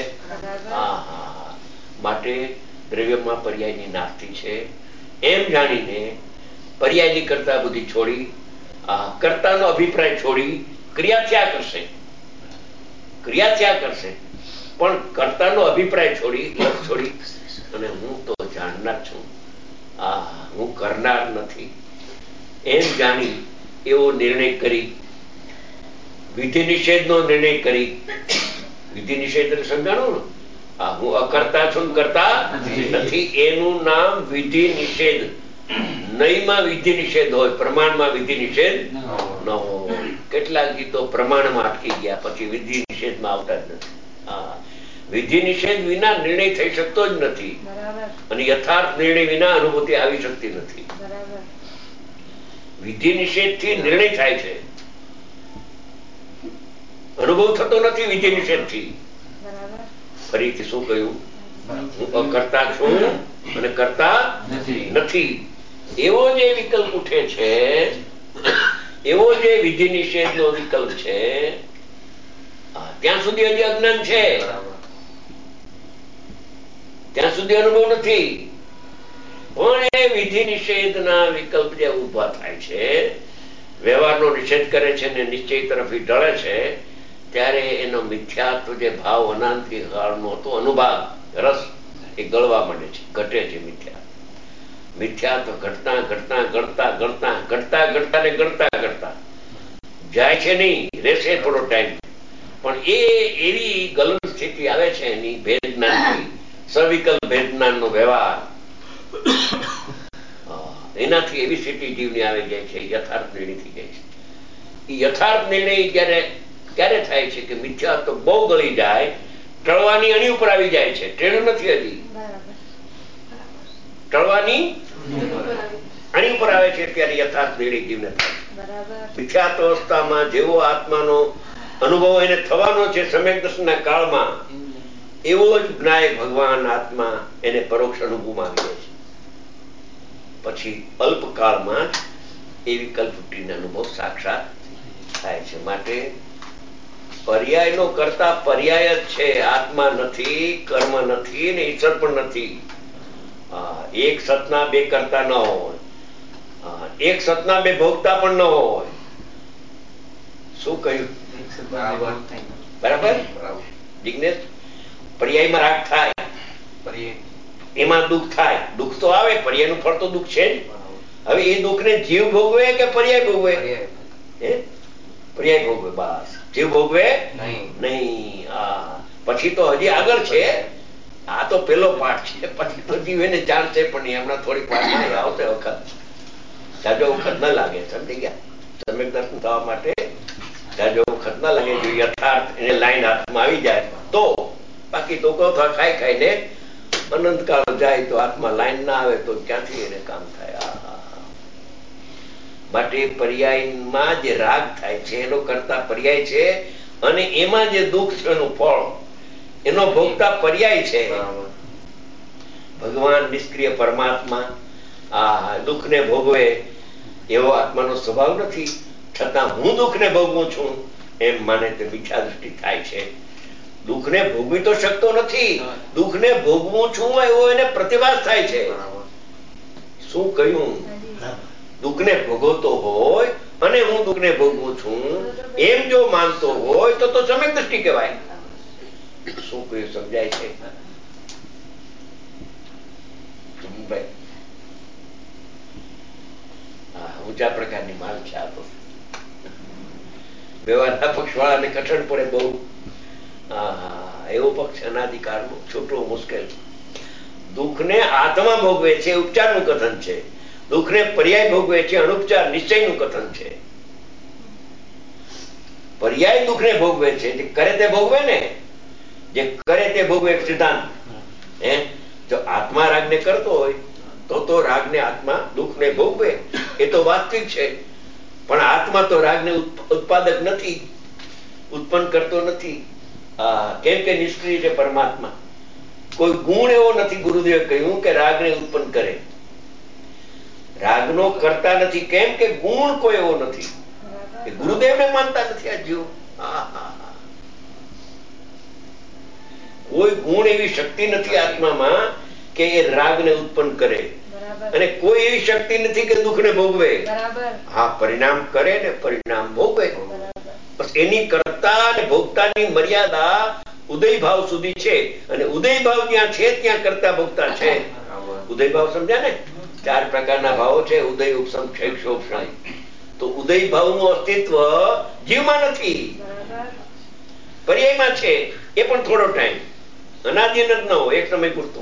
માટે દ્રવ્યમાં પર્યાયની નાસ્તિ છે એમ જાણીને પર્યાયની કરતા બુદ્ધિ છોડી, કર્તાનો અભિપ્રાય છોડી ક્રિયા ત્યાગ કરશે. ક્રિયા ત્યાગ કરશે પણ કર્તાનો અભિપ્રાય છોડી, લક્ષ છોડી, અને હું તો જાણનાર છું, હું કરનાર નથી એમ જાણી એવો નિર્ણય કરી, વિધિ નિષેધનો નિર્ણય કરી. વિધિ નિષેધ સમજાણું ને? હું અકર્તા છું, કરતા નથી, એનું નામ વિધિ નિષેધ. નહીંમાં વિધિ નિષેધ હોય, પ્રમાણમાં વિધિ નિષેધ ન હોય. કેટલાક ગીતો પ્રમાણમાં અટકી ગયા, પછી વિધિ નિષેધમાં આવતા જ નથી. વિધિ નિષેધ વિના નિર્ણય થઈ શકતો જ નથી, અને યથાર્થ નિર્ણય વિના અનુભૂતિ આવી શકતી નથી. વિધિ નિષેધ થી નિર્ણય થાય છે, અનુભવ થતો નથી વિધિ નિષેધ થી. ફરીથી શું કહ્યું? હું અકર્તા છું અને કરતા નથી, એવો જે વિકલ્પ ઉઠે છે, એવો જે વિધિ નિષેધ નો વિકલ્પ છે, ત્યાં સુધી હજી અજ્ઞાન છે, ત્યાં સુધી અનુભવ નથી. પણ એ વિધિ નિષેધના વિકલ્પ જે ઉભા થાય છે, વ્યવહારનો નિષેધ કરે છે ને નિશ્ચય તરફ ઢળે છે, ત્યારે એનો મિથ્યાત્વ જે ભાવ અનાંતિ કાળનો હતો, અનુભાવ રસ, એ ગળવા માંડે છે, ઘટે છે. મિથ્યાત્વ ઘટતા ઘટતા ઘટતા ઘટતા ઘટતા ઘટતા ને ઘટતા ઘટતા જાય છે નહીં, રહેશે થોડો ટાઈમ, પણ એ એવી ગલન સ્થિતિ આવે છે એની ભેદ જ્ઞાનથી, સવિકલ્પ ભેદ જ્ઞાનનો વ્યવહાર, એનાથી એવી સ્થિતિ જીવની આવી જાય છે, યથાર્થ નિર્ણય થઈ જાય છે. એ યથાર્થ નિર્ણય ક્યારે થાય છે કે મિથ્યાત્વ બહુ ગળી જાય, ટળવાની અણી ઉપર આવી જાય છે. ટેણું નથી હજી, ટળવાની અણી ઉપર આવે છે ત્યારે યથાર્થ નિર્ણય જીવને થાય. મિથ્યાત્વ અવસ્થામાં જેવો આત્માનો અનુભવ એને થવાનો છે સમ્યક દર્શનના કાળમાં, એવો જ જ્ઞાય ભગવાન આત્મા એને પરોક્ષ અનુભવમાં આવી જાય છે. પછી અલ્પકાળમાં જ એ વિકલ્પ વૃત્તિનો અનુભવ સાક્ષાત થાય છે. માટે પર્યાયનો કરતા પર્યાય જ છે, આત્મા નથી, કર્મ નથી ને ઈશ્વર પણ નથી. એક સતના બે કરતા ન હોય, એક સતના બે ભોગતા પણ ન હોય. શું કહ્યું? બરાબર જિજ્ઞેશ? પર્યાયમાં રાગ થાય, એમાં દુઃખ થાય, દુઃખ તો આવે, પર્યાયનું ફળ તો દુઃખ છે જ. હવે એ દુઃખને જીવ ભોગવે કે પર્યાય ભોગવે? પર્યાય ભોગવે. બસ, જીવ ભોગવે નહીં. પછી તો હજી આગળ છે, આ તો પેલો પાઠ છે, પછી તો જીવ એને જાણશે પણ નહીં. હમણાં થોડીક વાર આવશે વખત, જાજો વખત ન લાગે, સમજી ગયા? સમ્યક દર્શન થવા માટે જાજો વખત ન લાગે. જો યથાર્થ એને લાઈન હાથમાં આવી જાય તો, બાકી તો ખાઈ ખાઈને અનંતકાળ જાય તો આત્મા લાઈન ના આવે તો ક્યાંથી એને કામ થાય? માટે પર્યાયમાં જે રાગ થાય છે એનો કરતા પર્યાય છે, અને એમાં જે દુઃખ છે એનું ફળ, એનો ભોગતા પર્યાય છે. ભગવાન નિષ્ક્રિય પરમાત્મા દુઃખને ભોગવે એવો આત્માનો સ્વભાવ નથી, છતાં હું દુઃખને ભોગવું છું એમ માને તે મિથ્યા દૃષ્ટિ થાય છે. દુઃખને ભોગવી તો શકતો નથી, દુઃખને ભોગવું છું એવો એને પ્રતિભાસ થાય છે. શું કહ્યું? દુઃખને ભોગવતો હોય અને હું દુઃખને ભોગવું છું એમ જો માનતો હોય તો સમ્યક દ્રષ્ટિ કહેવાય. શું કહ્યું સમજાય છે? ઊંચા પ્રકારની માલ છે આ તો. વ્યવહારના પક્ષવાળાને કઠણ પડે બહુ. એવો પક્ષ અનાધિકારનો છૂટવો મુશ્કેલ. દુઃખને આત્મા ભોગવે છે ઉપચારનું કથન છે, દુઃખને પર્યાય ભોગવે છે અનુપચાર નિશ્ચયનું કથન છે. પર્યાય દુઃખને ભોગવે છે, જે કરે તે ભોગવે ને, જે કરે તે ભોગવે સિદ્ધાંત. જો આત્મા રાગને કરતો હોય તો રાગને આત્મા દુઃખને ભોગવે, એ તો વાસ્તવિક છે. પણ આત્મા તો રાગને ઉત્પાદક નથી, ઉત્પન્ન કરતો નથી. કેમ કે નિષ્ક્રિય છે પરમાત્મા. કોઈ ગુણ એવો નથી ગુરુદેવે કહ્યું કે રાગને ઉત્પન્ન કરે. રાગનો કરતા નથી, કેમ કે ગુણ કોઈ એવો નથી. એ ગુરુદેવને માનતા નથી આ જીવો. કોઈ ગુણ એવી શક્તિ નથી આત્મામાં કે એ રાગને ઉત્પન્ન કરે, અને કોઈ એવી શક્તિ નથી કે દુઃખને ભોગવે. પરિણામ કરે ને પરિણામ ભોગવે. બસ એની કરતા અને ભોગતાની મર્યાદા ઉદય ભાવ સુધી છે, અને ઉદય ભાવ જ્યાં છે ત્યાં કરતા ભોગતા છે. ઉદય ભાવ સમજ્યા ને? 4 પ્રકારના ભાવો છે, ઉદય, ઉપસમ, ક્ષય, ક્ષોભ. તો ઉદય ભાવનું અસ્તિત્વ જીવમાં નથી, પર્યાયમાં છે. એ પણ થોડો ટાઈમ, અનાદિન જ ન હોય, એક સમય પૂરતું.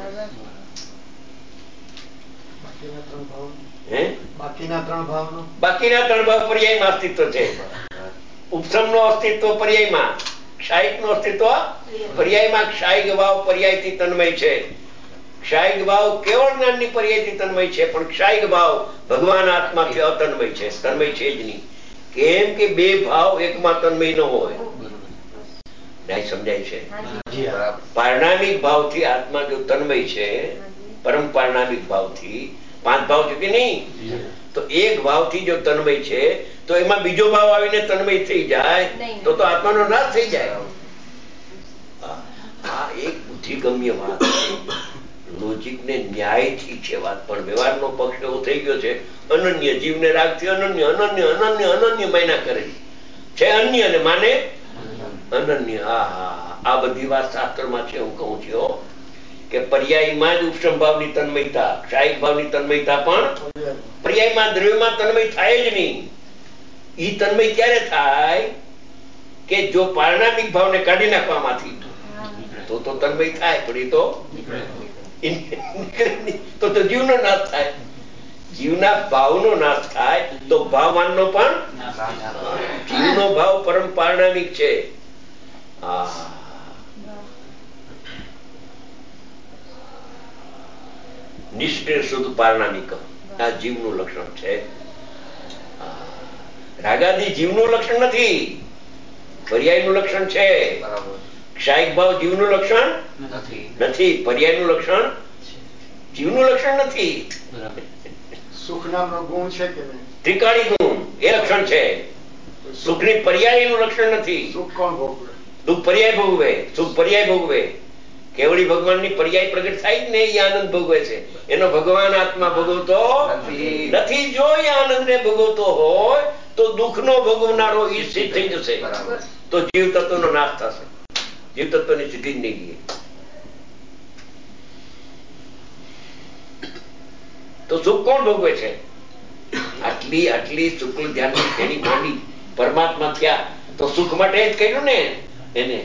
બાકીના 3 ભાવ પર્યાયમાં અસ્તિત્વ છે. ઉપસમ નો અસ્તિત્વ પર્યાયમાં, ક્ષાયિક નું અસ્તિત્વ પર્યાયમાં. ક્ષાયિક ભાવ પર્યાયથી તન્મય છે. ક્ષાયિક ભાવ કેવળ જ્ઞાનની પર્યાયથી તન્મય છે, પણ ક્ષાયિક ભાવ ભગવાન આત્માથી અતન્મય છે, તન્મય છે જ નહીં. કેમ કે 2 ભાવ એકમાં તન્મય ન હોય. સમજાય છે? પારણામિક ભાવથી આત્મા જો તન્મય છે, પરમ પારણામિક ભાવથી, 5 ભાવ છે કે નહીં, તો એક ભાવથી જો તન્મય છે, તો એમાં બીજો ભાવ આવીને તન્મય થઈ જાય તો આત્માનો નાશ થઈ જાય. આ એક બુદ્ધિગમ્ય વાત છે, લોજિક ને ન્યાયથી છે વાત. પણ વ્યવહારનો પક્ષ એવો થઈ ગયો છે, અનન્ય, જીવને રાગથી અનન્ય અનન્ય અનન્ય અનન્ય માયના કરે છે. અન્ય ને માને અનન્ય. આ બધી વાત શાસ્ત્રમાં છે. હું કહું છું કે પર્યાયમાં જ ઉપસમ ભાવની તન્મયતા, ક્ષાયિક ભાવની તન્મયતા પણ પર્યાયમાં, દ્રવ્યમાં તન્મય થાય જ નહીં. ઈ તન્મય ક્યારે થાય કે જો પારણામિક ભાવને કાઢી નાખવામાંથી, તો તન્મય થાય. પણ એ તો જીવનો નાશ થાય. જીવના ભાવનો નાશ થાય તો ભાવવાનનો પણ. જીવનો ભાવ પરમ પારણામિક છે. નિષ્ક્રિય શુદ્ધ પારણામિક, આ જીવનું લક્ષણ છે. રાગાદી જીવનું લક્ષણ નથી, પર્યાયનું લક્ષણ છે. ક્ષાયિક ભાવ જીવનું લક્ષણ નથી, પર્યાયનું લક્ષણ જીવનું લક્ષણ નથી. સુખ નામનો ગુણ છે કે નહીં? ત્રિકાળી ગુણ, એ લક્ષણ છે. સુખની પર્યાયનું લક્ષણ નથી. સુખ કોણ ભોગવે? દુઃખ પર્યાય ભોગવે, સુખ પર્યાય ભોગવે. કેવળી ભગવાનની પર્યાય પ્રગટ થાય જ ને, એ આનંદ ભોગવે છે. એનો ભગવાન આત્મા ભોગવતો નથી. જો એ આનંદને ભોગવતો હોય તો દુઃખનો ભોગવનારો એ સિદ્ધ થઈ જશે, તો જીવ તત્વનો નાશ થશે. જીવ તત્વની સિદ્ધિ જ નહીં ગઈ. તો સુખ કોણ ભોગવે છે? આટલી શુક્લ ધ્યાનની તેની માંડી પરમાત્મા થયા તો સુખ માટે જ કર્યું ને એને.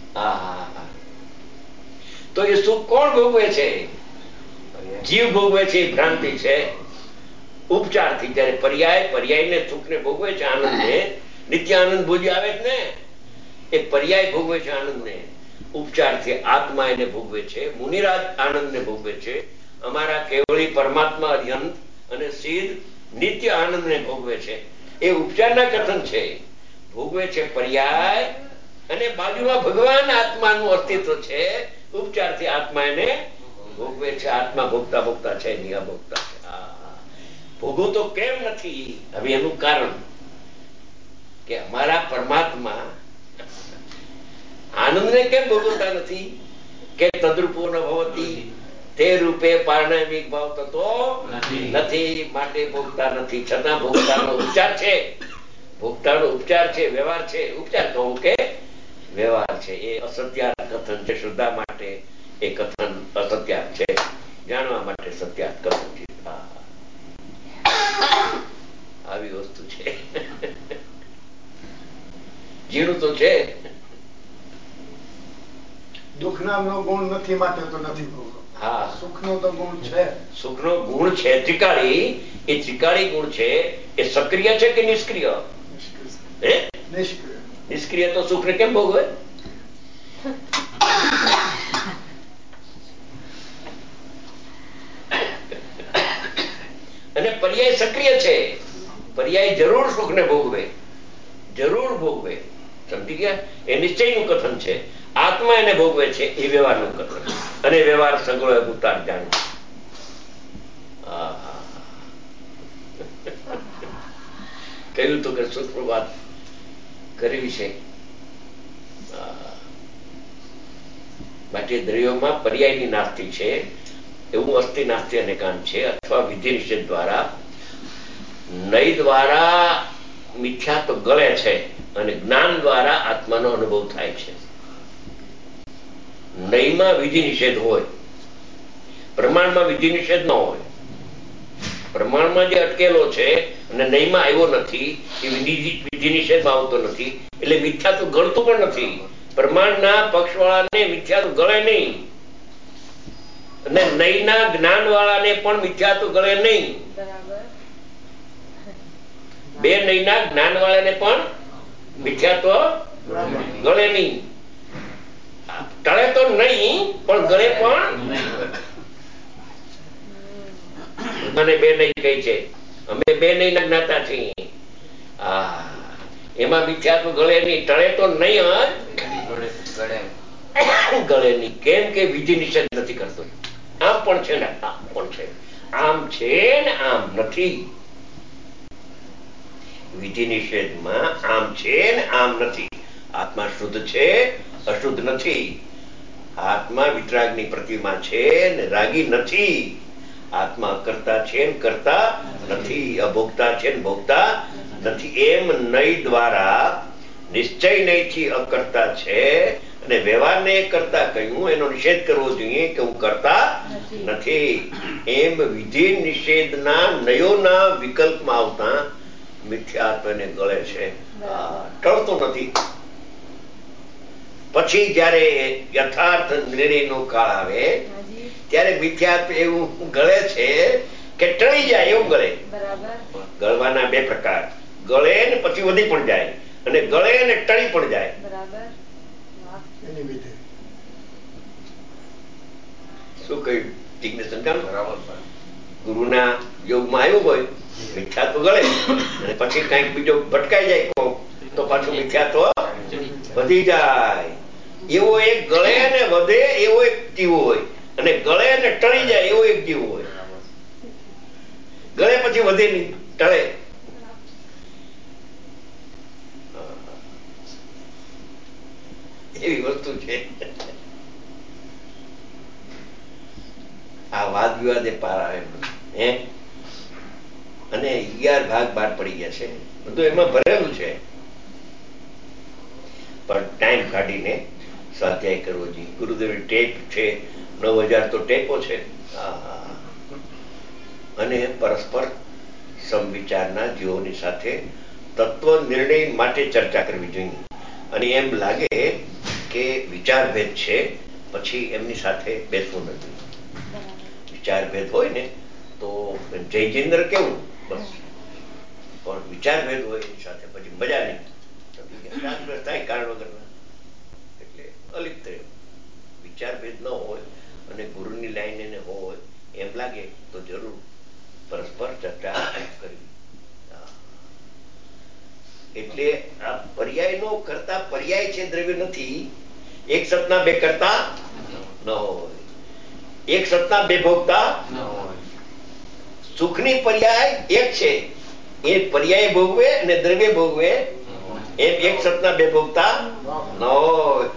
તો એ સુખ કોણ ભોગવે છે? જીવ ભોગવે છે. ભ્રાંતિ છે, ઉપચારથી. જયારે પર્યાયને સુખને ભોગવે છે, આનંદને, નિત્ય આનંદ ભોજી આવે જ ને, એ પર્યાય ભોગવે છે આનંદને. ઉપચારથી આત્મા એને ભોગવે છે. મુનિરાજ આનંદને ભોગવે છે. અમારા કેવળી પરમાત્મા અર્યંત અને સિદ્ધ નિત્ય આનંદને ભોગવે છે. એ ઉપચારના કથન છે. ભોગવે છે પર્યાય, અને બાજુમાં ભગવાન આત્માનું અસ્તિત્વ છે. ઉપચારથી આત્મા એને ભોગવે છે. આત્મા ભોગતા ભોગતા છે, નિયા ભોગતા છે. ભોગવું તો કેમ નથી? હવે એનું કારણ કે અમારા પરમાત્મા આનંદને કેમ ભોગવતા નથી? કે તદ્રુપો ન ભવતી, તે રૂપે પારણામિક ભાવ થતો નથી, માટે ભોગતા નથી. છતાં ભોગતાનો ઉપચાર છે. ભોગતાનો ઉપચાર છે, વ્યવહાર છે. ઉપચાર કહું કે વ્યવહાર છે. એ અસત્યાર્થ નામનો ગુણ નથી માટે તો નથી ભોગવતો. હા, સુખનો તો ગુણ છે. સુખનો ગુણ છે ત્રિકાળી. એ ત્રિકાળી ગુણ છે એ સક્રિય છે કે નિષ્ક્રિય? નિષ્ક્રિય. નિષ્ક્રિય તો સુખને કેમ ભોગવે? અને પર્યાય સક્રિય છે. પર્યાય જરૂર સુખને ભોગવે, જરૂર ભોગવે. સમજી ગયા? એ નિશ્ચયનું કથન છે. આત્મા એને ભોગવે છે એ વ્યવહારનું કથન. અને વ્યવહાર સગળો ઉતાર જાણે. કહ્યું તો કે સુપ્રભાત કરવી છે. માટે દ્રવ્યોમાં પર્યાયની નાસ્તિ છે એવું અસ્થિ નાસ્તિ અને કાંત છે. અથવા વિધિ નિષેધ દ્વારા, નય દ્વારા મિથ્યા તો ગળે છે અને જ્ઞાન દ્વારા આત્માનો અનુભવ થાય છે. નયમાં વિધિ નિષેધ હોય, પ્રમાણમાં વિધિ નિષેધ ન હોય. પ્રમાણમાં જે અટકેલો છે અને નયમાં આવ્યો નથી એ વિધિ નિષેધમાં આવતો નથી, એટલે મિથ્યા તો ગળતું પણ નથી. પ્રમાણના પક્ષવાળાને મિથ્યા તો ગળે નહીં અને નયના જ્ઞાન વાળાને પણ મિથ્યા તો ગળે નહીં. બે નયના જ્ઞાન વાળાને પણ મિથ્યા તો ગળે નહીં. ટળે તો નહીં પણ ગળે પણ. મને બે નય કહી છે, અમે બે નયના જ્ઞાતા છીએ. એમાં મિથ્યા તો ગળે નહીં, ટળે તો નહીં ગળે નહીં. કેમ કે વિધિ નિષેધ નથી કરતો. આમ પણ છે ને આમ પણ છે, આમ છે ને આમ નથી. વિધિ નિષેધમાં આમ છે ને આમ નથી. આત્મા શુદ્ધ છે, અશુદ્ધ નથી. આત્મા વિતરાગની પ્રતિમા છે ને રાગી નથી. આત્મા કરતા છે ને કરતા નથી, અભોગતા છે ને ભોગતા નથી. એમ નય દ્વારા નિશ્ચય નયથી અકર્તા છે અને વ્યવહારને કરતા કહ્યું, એનો નિષેધ કરવો જોઈએ કે હું કરતા નથી. એમ વિધિ નિષેધના નયોના વિકલ્પમાં આવતા મિથ્યાત્વને ગળે છે, ટળતો નથી. પછી જયારે યથાર્થ નિર્ણયનો કાળ આવે ત્યારે મિથ્યાત્વ એવું ગળે છે કે ટળી જાય એવું ગળે. ગળવાના બે પ્રકાર, ગળે ને પછી વધી પણ જાય, અને ગળે ને ટળી પણ જાય. શું કહ્યું? ઠીક સમજાણું? ગુરુના યોગમાં આવ્યું હોય મિથ્યાત્વ ગળે અને પછી કઈક બીજો ભટકાઈ જાય તો પાછું મિથ્યાત્વ વધી જાય. એવો એક ગળે ને વધે એવો એક જીવ હોય, અને ગળે ને ટળી જાય એવો એક જીવ હોય. ગળે પછી વધે નહીં, ટળે. એવી વસ્તુ છે. આ વાદ વિવાદ એ પાર આવે અને 11 ભાગ બાદ પડી ગયા છે. બધું એમાં ભરેલું છે. પણ ટાઈમ કાઢીને સ્વાધ્યાય કરવો જોઈએ. ગુરુદેવની ટેપ છે, 9000 તો ટેપો છે. અને પરસ્પર સમવિચારના જીવોની સાથે તત્વ નિર્ણય માટે ચર્ચા કરવી જોઈએ. અને એમ લાગે કે વિચારભેદ છે પછી એમની સાથે બેસવું નથી. વિચારભેદ હોય ને તો જયજેન્દ્ર કેવું બસ, પણ વિચારભેદ હોય એની સાથે પછી મજા નહીં. થાય કારણ વગરના, એટલે અલિપ્ત રહેવું. વિચારભેદ ન હોય અને ગુરુની લાઈન એને હોય એમ લાગે તો જરૂર પરસ્પર ચર્ચા કરવી. એટલે આ પર્યાય નો કરતા પર્યાય છે દ્રવ્ય નથી. એક સતના બે કરતા ન હોય, એક સતના બે ભોગતા ન હોય. સુખની પર્યાય એક છે, એ પર્યાય ભોગવે અને દ્રવ્ય ભોગવે. એમ એક સતના બે ભોગતા ન હોય.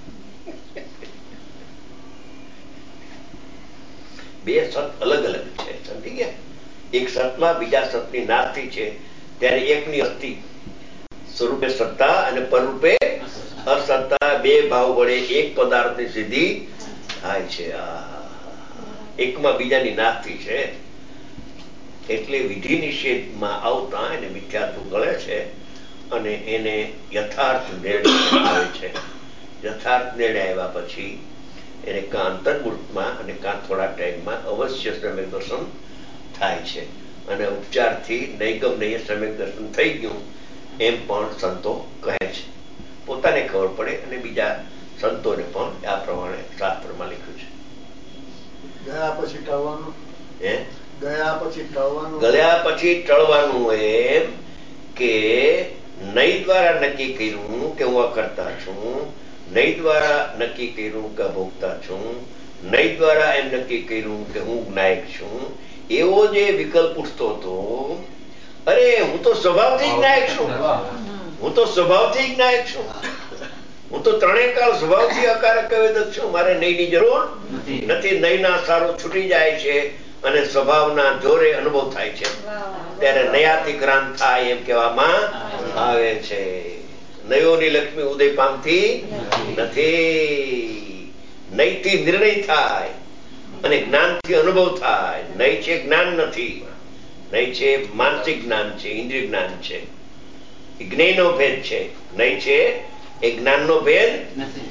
બે સત અલગ અલગ છે, સમજી ગયા? એક સતમાં બીજા સતની નાસ્તિ છે, ત્યારે એકની અસ્થિ સ્વરૂપે સત્તા અને પરરૂપે અસત્તા, બે ભાવ વડે એક પદાર્થની સિદ્ધિ થાય છે. એકમાં બીજાની નાસ્તિ છે. એટલે વિધિ નિષેધમાં આવતા એને મિથ્યાત્વ ગળે છે અને એને યથાર્થ નિર્ણય આવે છે. યથાર્થ નિર્ણય આવ્યા પછી એને કાં અંતર્મુહૂર્તમાં અને કાં થોડા ટાઈમમાં અવશ્ય સમ્યક દર્શન થાય છે. અને ઉપચારથી નૈગમ નૈય સમ્યક દર્શન થઈ ગયું એમ પણ સંતો કહે છે. પોતાને ખબર પડે અને બીજા સંતોને પણ આ પ્રમાણે શાસ્ત્રમાં લખ્યું છે. ગયા પછી ટળવાનું. હે ગયા પછી ટળવાનું. ગયા પછી ટળવાનું એમ કે નઈ દ્વારા નક્કી કર્યું કે હું અકર્તા છું, નઈ દ્વારા નક્કી કર્યું કે ભોગતા છું, નઈ દ્વારા એમ નક્કી કર્યું કે હું જ્ઞાયક છું, એવો જે વિકલ્પ ઉઠતો હતો, અરે હું તો સ્વભાવથી જ્ઞાયક છું, હું તો સ્વભાવથી જ્ઞાયક છું, હું તો ત્રણેય કાળ સ્વભાવથી અકારક વેદક છું, મારે નઈની જરૂર નથી. નઈના સારો છૂટી જાય છે અને સ્વભાવના જોરે અનુભવ થાય છે, ત્યારે નયાતિક્રાંત થાય એમ કહેવામાં આવે છે. નયોની લક્ષ્મી ઉદય પામતી નથી. નઈથી નિર્ણય થાય અને જ્ઞાનથી અનુભવ થાય. નઈ છે જ્ઞાન નથી, નઈ છે માનસિક જ્ઞાન છે, ઇન્દ્રિય જ્ઞાન છે, જ્ઞેયનો ભેદ છે. નઈ છે એ જ્ઞાનનો ભેદ નથી.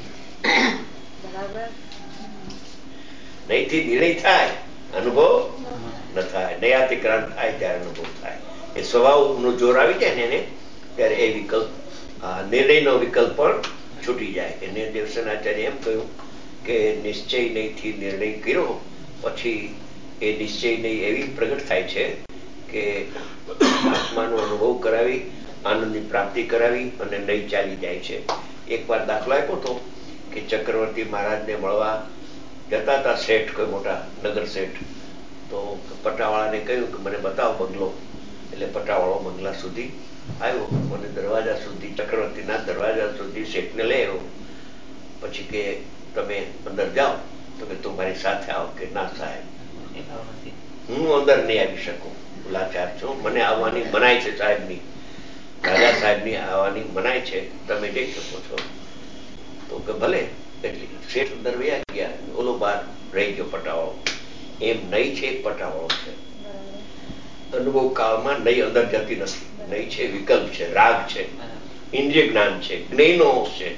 નઈથી નિર્ણય થાય, અનુભવ ન થાય. નયાતિક્રાંત થાય ત્યારે અનુભવ થાય. એ સ્વભાવનું જોર આવી જાય ને એને, ત્યારે એ વિકલ્પ નિર્ણયનો વિકલ્પ પણ છૂટી જાય. એને દેવસેનાચાર્ય એમ કહ્યું કે નિશ્ચય નહીંથી નિર્ણય કર્યો પછી એ નિશ્ચય નહીં એવી પ્રગટ થાય છે કે આત્માનો અનુભવ કરાવી, આનંદની પ્રાપ્તિ કરાવી અને નહીં ચાલી જાય છે. એક વાર દાખલો આપ્યો હતો કે ચક્રવર્તી મહારાજને મળવા જતા હતા શેઠ, કોઈ મોટા નગર શેઠ, તો પટાવાળાને કહ્યું કે મને બતાવો બંગલો. એટલે પટાવાળો બંગલા સુધી આવ્યો, મને દરવાજા સુધી, ચક્રવર્તીના દરવાજા સુધી શેઠને લઈ આવ્યો. પછી કે તમે અંદર જાઓ. તો કે તું મારી સાથે આવ. કે ના સાહેબ, હું અંદર નહીં આવી શકું, લાચાર છું, મને આવવાની મનાઈ છે સાહેબની, રાજા સાહેબની આવવાની મનાઈ છે, તમે જઈ શકો છો. તો કે ભલે. એટલે શેઠ અંદર વયા ગયા, ઓલો બાર રહી ગયો પટાવાળો. એમ નહીં છે પટાવાળો છે. અનુભવ કાળમાં નહીં અંદર જતી નથી. નહીં છે વિકલ્પ છે, રાગ છે, ઇન્દ્રિય જ્ઞાન છે, જ્ઞેયનો અંશ છે.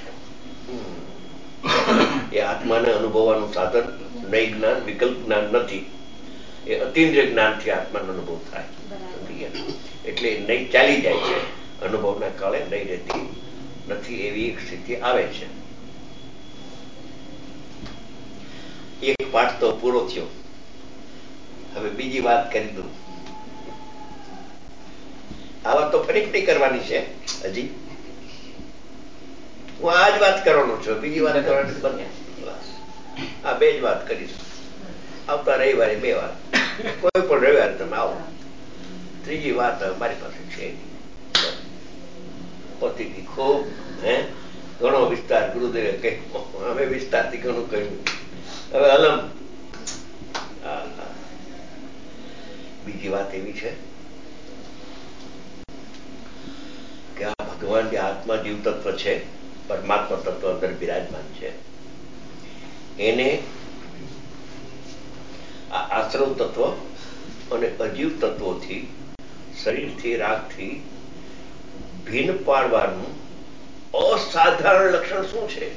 એ આત્માને અનુભવવાનું સાધન નહીં જ્ઞાન, વિકલ્પ જ્ઞાન નથી. એ અતિન્દ્રિય જ્ઞાનથી આત્માનો અનુભવ થાય. એટલે નહીં ચાલી જાય છે, અનુભવના કાળે નહીં રહેતી નથી. એવી એક સ્થિતિ આવે છે. એક પાઠ તો પૂરો થયો. હવે બીજી વાત કરી દઉં. આ વાત તો ફરી ફરી કરવાની છે. હજી હું આ જ વાત કરવાનો છું, બીજી વાત કરવાની બને. આ બે જ વાત કરીશ. આવતા રવિવારે બે વાત, કોઈ પણ રવિવારે તમે આવો. ત્રીજી વાત મારી પાસે છે પતિથી ખૂબ ઘણો વિસ્તાર ગુરુદેવે કહ્યું, અમે વિસ્તારથી ઘણું કહ્યું. હવે અલમ બીજી વાત એવી છે કે આ ભગવાન જે આત્મા જીવ તત્વ છે, પરમાત્મા તત્વ અંદર બિરાજમાન છે, એને આ આશ્રવ તત્વ અને અજીવ તત્વોથી, શરીરથી, રાગથી ભિન્ન પાડવાનું અસાધારણ લક્ષણ શું છે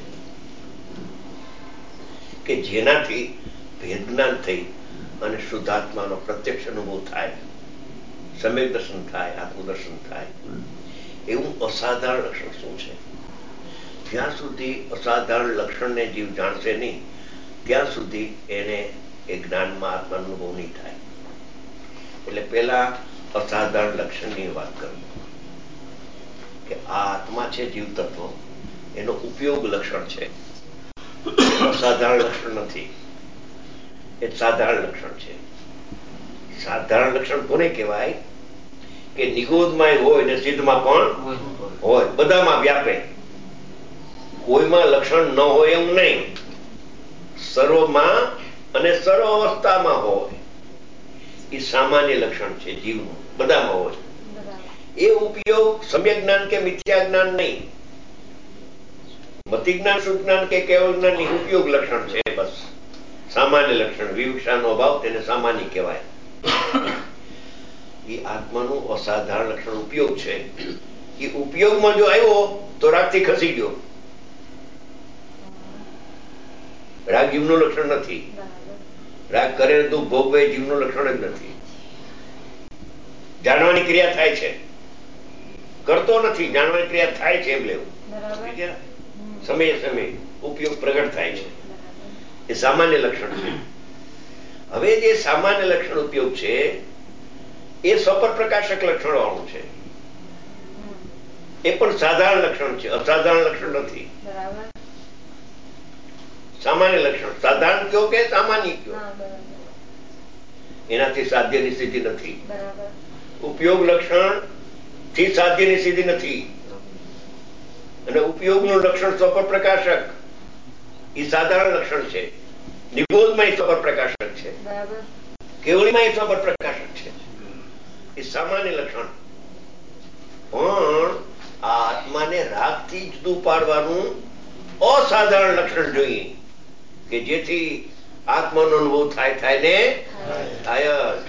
કે જેનાથી ભેદ જ્ઞાન થઈ અને શુદ્ધાત્માનો પ્રત્યક્ષ અનુભવ થાય, સમ્યક દર્શન થાય, આત્મદર્શન થાય. એવું અસાધારણ લક્ષણ શું છે? જ્યાં સુધી અસાધારણ લક્ષણને જીવ જાણશે નહીં ત્યાં સુધી એને એ જ્ઞાનમાં આત્માનો અનુભવ નહીં થાય. એટલે પેલા અસાધારણ લક્ષણની વાત કરું કે આ આત્મા છે જીવ તત્વ, એનો ઉપયોગ લક્ષણ છે, અસાધારણ લક્ષણ નથી. એ સાધારણ લક્ષણ છે. સાધારણ લક્ષણ કોને કહેવાય કે નિગોદમાં હોય ને સિદ્ધમાં પણ હોય, બધામાં વ્યાપે. કોઈમાં લક્ષણ ન હોય એમ નહીં, સર્વમાં અને સર્વ અવસ્થામાં હોય. એ સામાન્ય લક્ષણ છે જીવનું, બધામાં હોય. એ ઉપયોગ સમ્યક જ્ઞાન કે મિથ્યા જ્ઞાન નહીં, મતિ જ્ઞાન, શુદ્ધ જ્ઞાન કે કેવળ જ્ઞાન ઉપયોગ લક્ષણ છે. બસ સામાન્ય લક્ષણ, વિવક્ષાનો અભાવ, તેને સામાન્ય કહેવાય. એ આત્માનું અસાધારણ લક્ષણ ઉપયોગ છે. એ ઉપયોગમાં જો આવ્યો તો રાગથી ખસી ગયો, રાગ જીવનું લક્ષણ નથી. રાગ કરે દુઃખ ભોગવે જીવનું લક્ષણ જ નથી. જાણવાની ક્રિયા થાય છે, કરતો નથી, જાણવાની ક્રિયા થાય છે એમ લેવું. સમયે સમયે ઉપયોગ પ્રગટ થાય છે, એ સામાન્ય લક્ષણ છે. હવે જે સામાન્ય લક્ષણ ઉપયોગ છે એ સ્વપર પ્રકાશક લક્ષણ વાળું છે. એ પણ સાધારણ લક્ષણ છે, અસાધારણ લક્ષણ નથી. સામાન્ય લક્ષણ, સાધારણ કયો કે સામાન્ય કયો, એનાથી સાધ્યની સ્થિતિ નથી. ઉપયોગ લક્ષણ થી સાધ્યની સ્થિતિ નથી. અને ઉપયોગનું લક્ષણ સ્વપર પ્રકાશક એ સાધારણ લક્ષણ છે. નિબોધમાં સ્વપર પ્રકાશક છે, કેવળીમાં સ્વપર પ્રકાશક છે, એ સામાન્ય લક્ષણ. પણ આ આત્માને રાગથી જુદું પાડવાનું અસાધારણ લક્ષણ જોઈએ કે જેથી આત્માનો અનુભવ થાય ને થાય જ.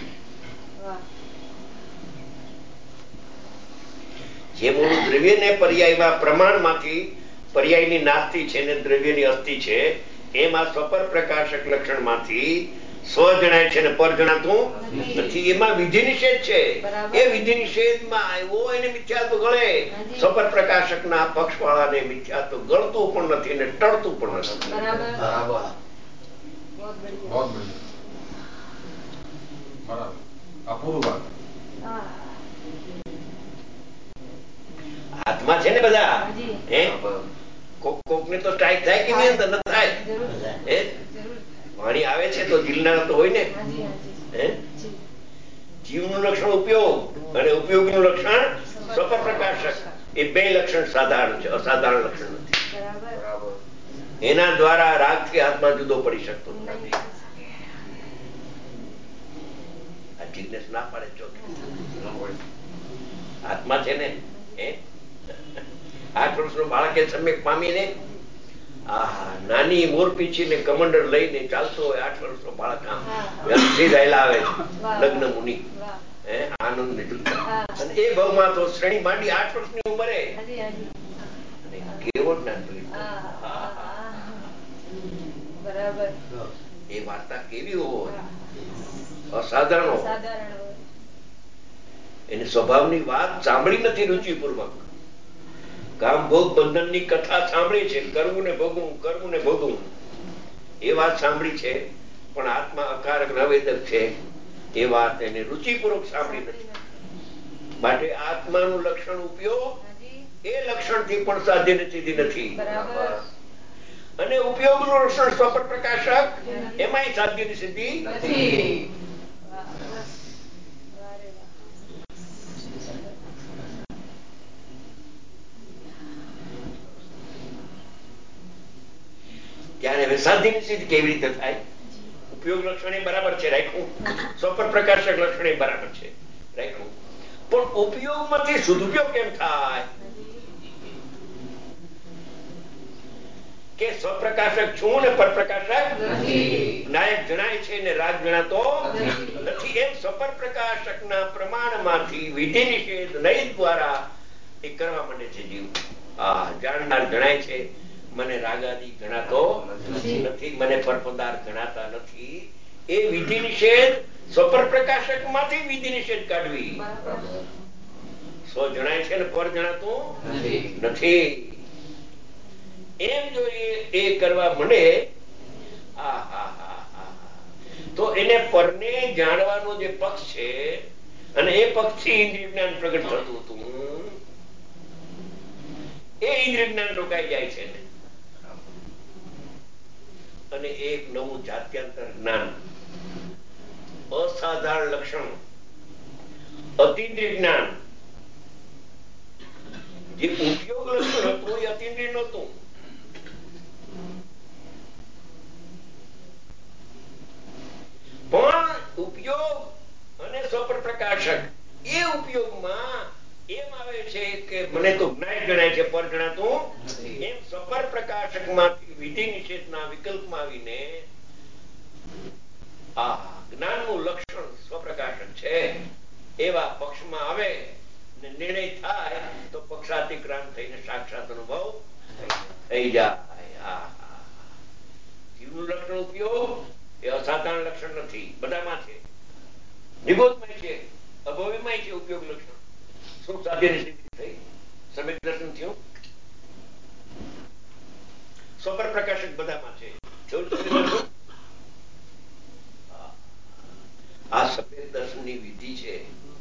જે મૂળ દ્રવ્યને પર્યાયમાં પ્રમાણમાંથી પર્યાયની નાસ્તિ છે ને દ્રવ્યની અસ્થિ છે, એમાં સ્વપર પ્રકાશક લક્ષણમાંથી સ્વ જણાય છે ને પર જણાતું નથી. એમાં વિધિ નિષેધ છે. એ વિધિ નિષેધમાં આવ્યો એને મિથ્યાત્વ ગણે. સ્વપર પ્રકાશકના પક્ષવાળાને મિથ્યાત્વ ગણતું પણ નથી અને ટળતું પણ નથી. હાથમાં છે ને બધા, કોક ને તો સ્ટ્રાઇક થાય કે નહીં, ન થાય. વાણી આવે છે તો જીલનાર તો હોય ને. જીવનું લક્ષણ ઉપયોગ અને ઉપયોગનું લક્ષણ સ્વપર પ્રકાશક, એ બે લક્ષણ સાધારણ છે, અસાધારણ લક્ષણ નથી. એના દ્વારા રાગથી આત્મા જુદો પડી શકતો નથી. આ જિજ્ઞેસ ના પાડે ચોખ્ખી. આત્મા છે ને 8 વર્ષનો બાળકે સમ્યક પામીને નાની મોરપીંછીને કમંડળ લઈને ચાલતો હોય 8 વર્ષનો બાળક, આમ આવે લગ્ન મુનિ આનંદ ને અને એ ભાવમાં તો શ્રેણી માંડી 8 વર્ષની ઉંમરે કેવો જ્ઞાન એ વાર્તા કેવી હોય, અસાધારણ હોય. એને સ્વભાવની વાત સાંભળી નથી રુચિપૂર્વક. કામ ભોગ બંધનની કથા સાંભળી છે, કરવું ને ભોગવું, કરવું ને ભોગવું, એ વાત સાંભળી છે. પણ આત્મા અકારક નવેદક છે એ વાત એને રુચિપૂર્વક સાંભળી નથી. માટે આત્માનું લક્ષણ ઉપયોગ એ લક્ષણથી પણ સાધ્ય સિદ્ધિ નથી. અને ઉપયોગનું લક્ષણ સ્વપર પ્રકાશક, એમાંય સાધ્યની સિદ્ધિ નથી. ત્યારે હવે સાધ્યની સિદ્ધિ કેવી રીતે થાય? ઉપયોગ લક્ષણ એ બરાબર છે, રાખ્યું. સ્વપર પ્રકાશક લક્ષણ એ બરાબર છે, રાખ્યું. પણ ઉપયોગમાંથી સદુપયોગ કેમ થાય? કે સ્વપ્રકાશક છું ને પરપ્રકાશક નથી. નાયક જણાય છે ને રાગ જણાતો નથી. એમ સ્વપર પ્રકાશકના પ્રમાણમાંથી વિધિ નિષેધ નહીં દ્વારા એ કરવા માંડે છે જીવ. જાણનાર જણાય છે, મને રાગાદી ગણાતો નથી, મને પરપદાર્થ ગણાતા નથી. એ વિધિ નિષેધ સ્વપર પ્રકાશક માંથી વિધિ નિષેધ કાઢવી. સ્વ જણાય છે ને પર જણાતું નથી. એમ જો એ કરવા માંડે તો એને પરને જાણવાનો જે પક્ષ છે, અને એ પક્ષથી ઇન્દ્રિય જ્ઞાન પ્રગટ થતું હતું, એ ઇન્દ્રિય જ્ઞાન રોકાઈ જાય છે. અને એક નવું જાત્યંતર જ્ઞાન, અસાધારણ લક્ષણ, અતિન્દ્રિય જ્ઞાન, જે ઉપયોગ લક્ષણ હતું એ અતિન્દ્રિય નહોતું. પણ ઉપયોગ અને સ્વપર પ્રકાશક, એ ઉપયોગમાં એમ આવે છે કે મને તો જ્ઞાય ગણાય છે, પર ગણાતું એમ સ્વપર પ્રકાશક માંથી વિધિ નિષેધના વિકલ્પમાં આવીને જ્ઞાનનું લક્ષણ સ્વપ્રકાશક છે એવા પક્ષમાં આવે ને નિર્ણય થાય તો પક્ષાતિક્રાંત થઈને સાક્ષાત અનુભવ થઈ જાય. જીવનું લક્ષણ ઉપયોગ એ અસાધારણ લક્ષણ નથી, બધામાં છે, નિબોધમાં છે, અભવ્યમાં છે ઉપયોગ લક્ષણ. શું સાધ્યની સિદ્ધિ થઈ? સમ્યક દર્શન થયું. સ્વપર પ્રકાશક બધામાં છે. આ સમ્યક દર્શનની વિધિ છે.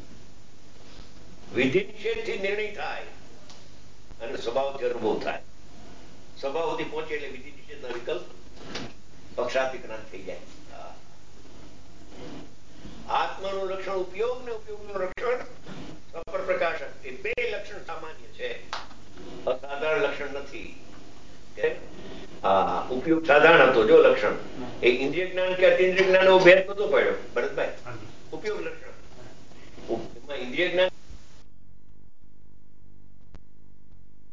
વિધિ નિષેધથી નિર્ણય થાય અને સ્વભાવથી અનુભવ થાય. સ્વભાવ સુધી પહોંચે એટલે વિધિ નિષેધના વિકલ્પ પક્ષાતિક્રાંત થઈ જાય. આત્માનું લક્ષણ ઉપયોગ ને ઉપયોગનું લક્ષણ સ્વપર પ્રકાશક. એ બે લક્ષણ સામાન્ય છે, અસાધારણ લક્ષણ નથી. ઉપયોગ સાધારણ હતો. જો લક્ષણ એ ઇન્દ્રિય જ્ઞાન કે અતિન્દ્રિય જ્ઞાન એવો ભેદ નતો પડ્યો ભરતભાઈ. ઉપયોગ લક્ષણ ઇન્દ્રિય જ્ઞાન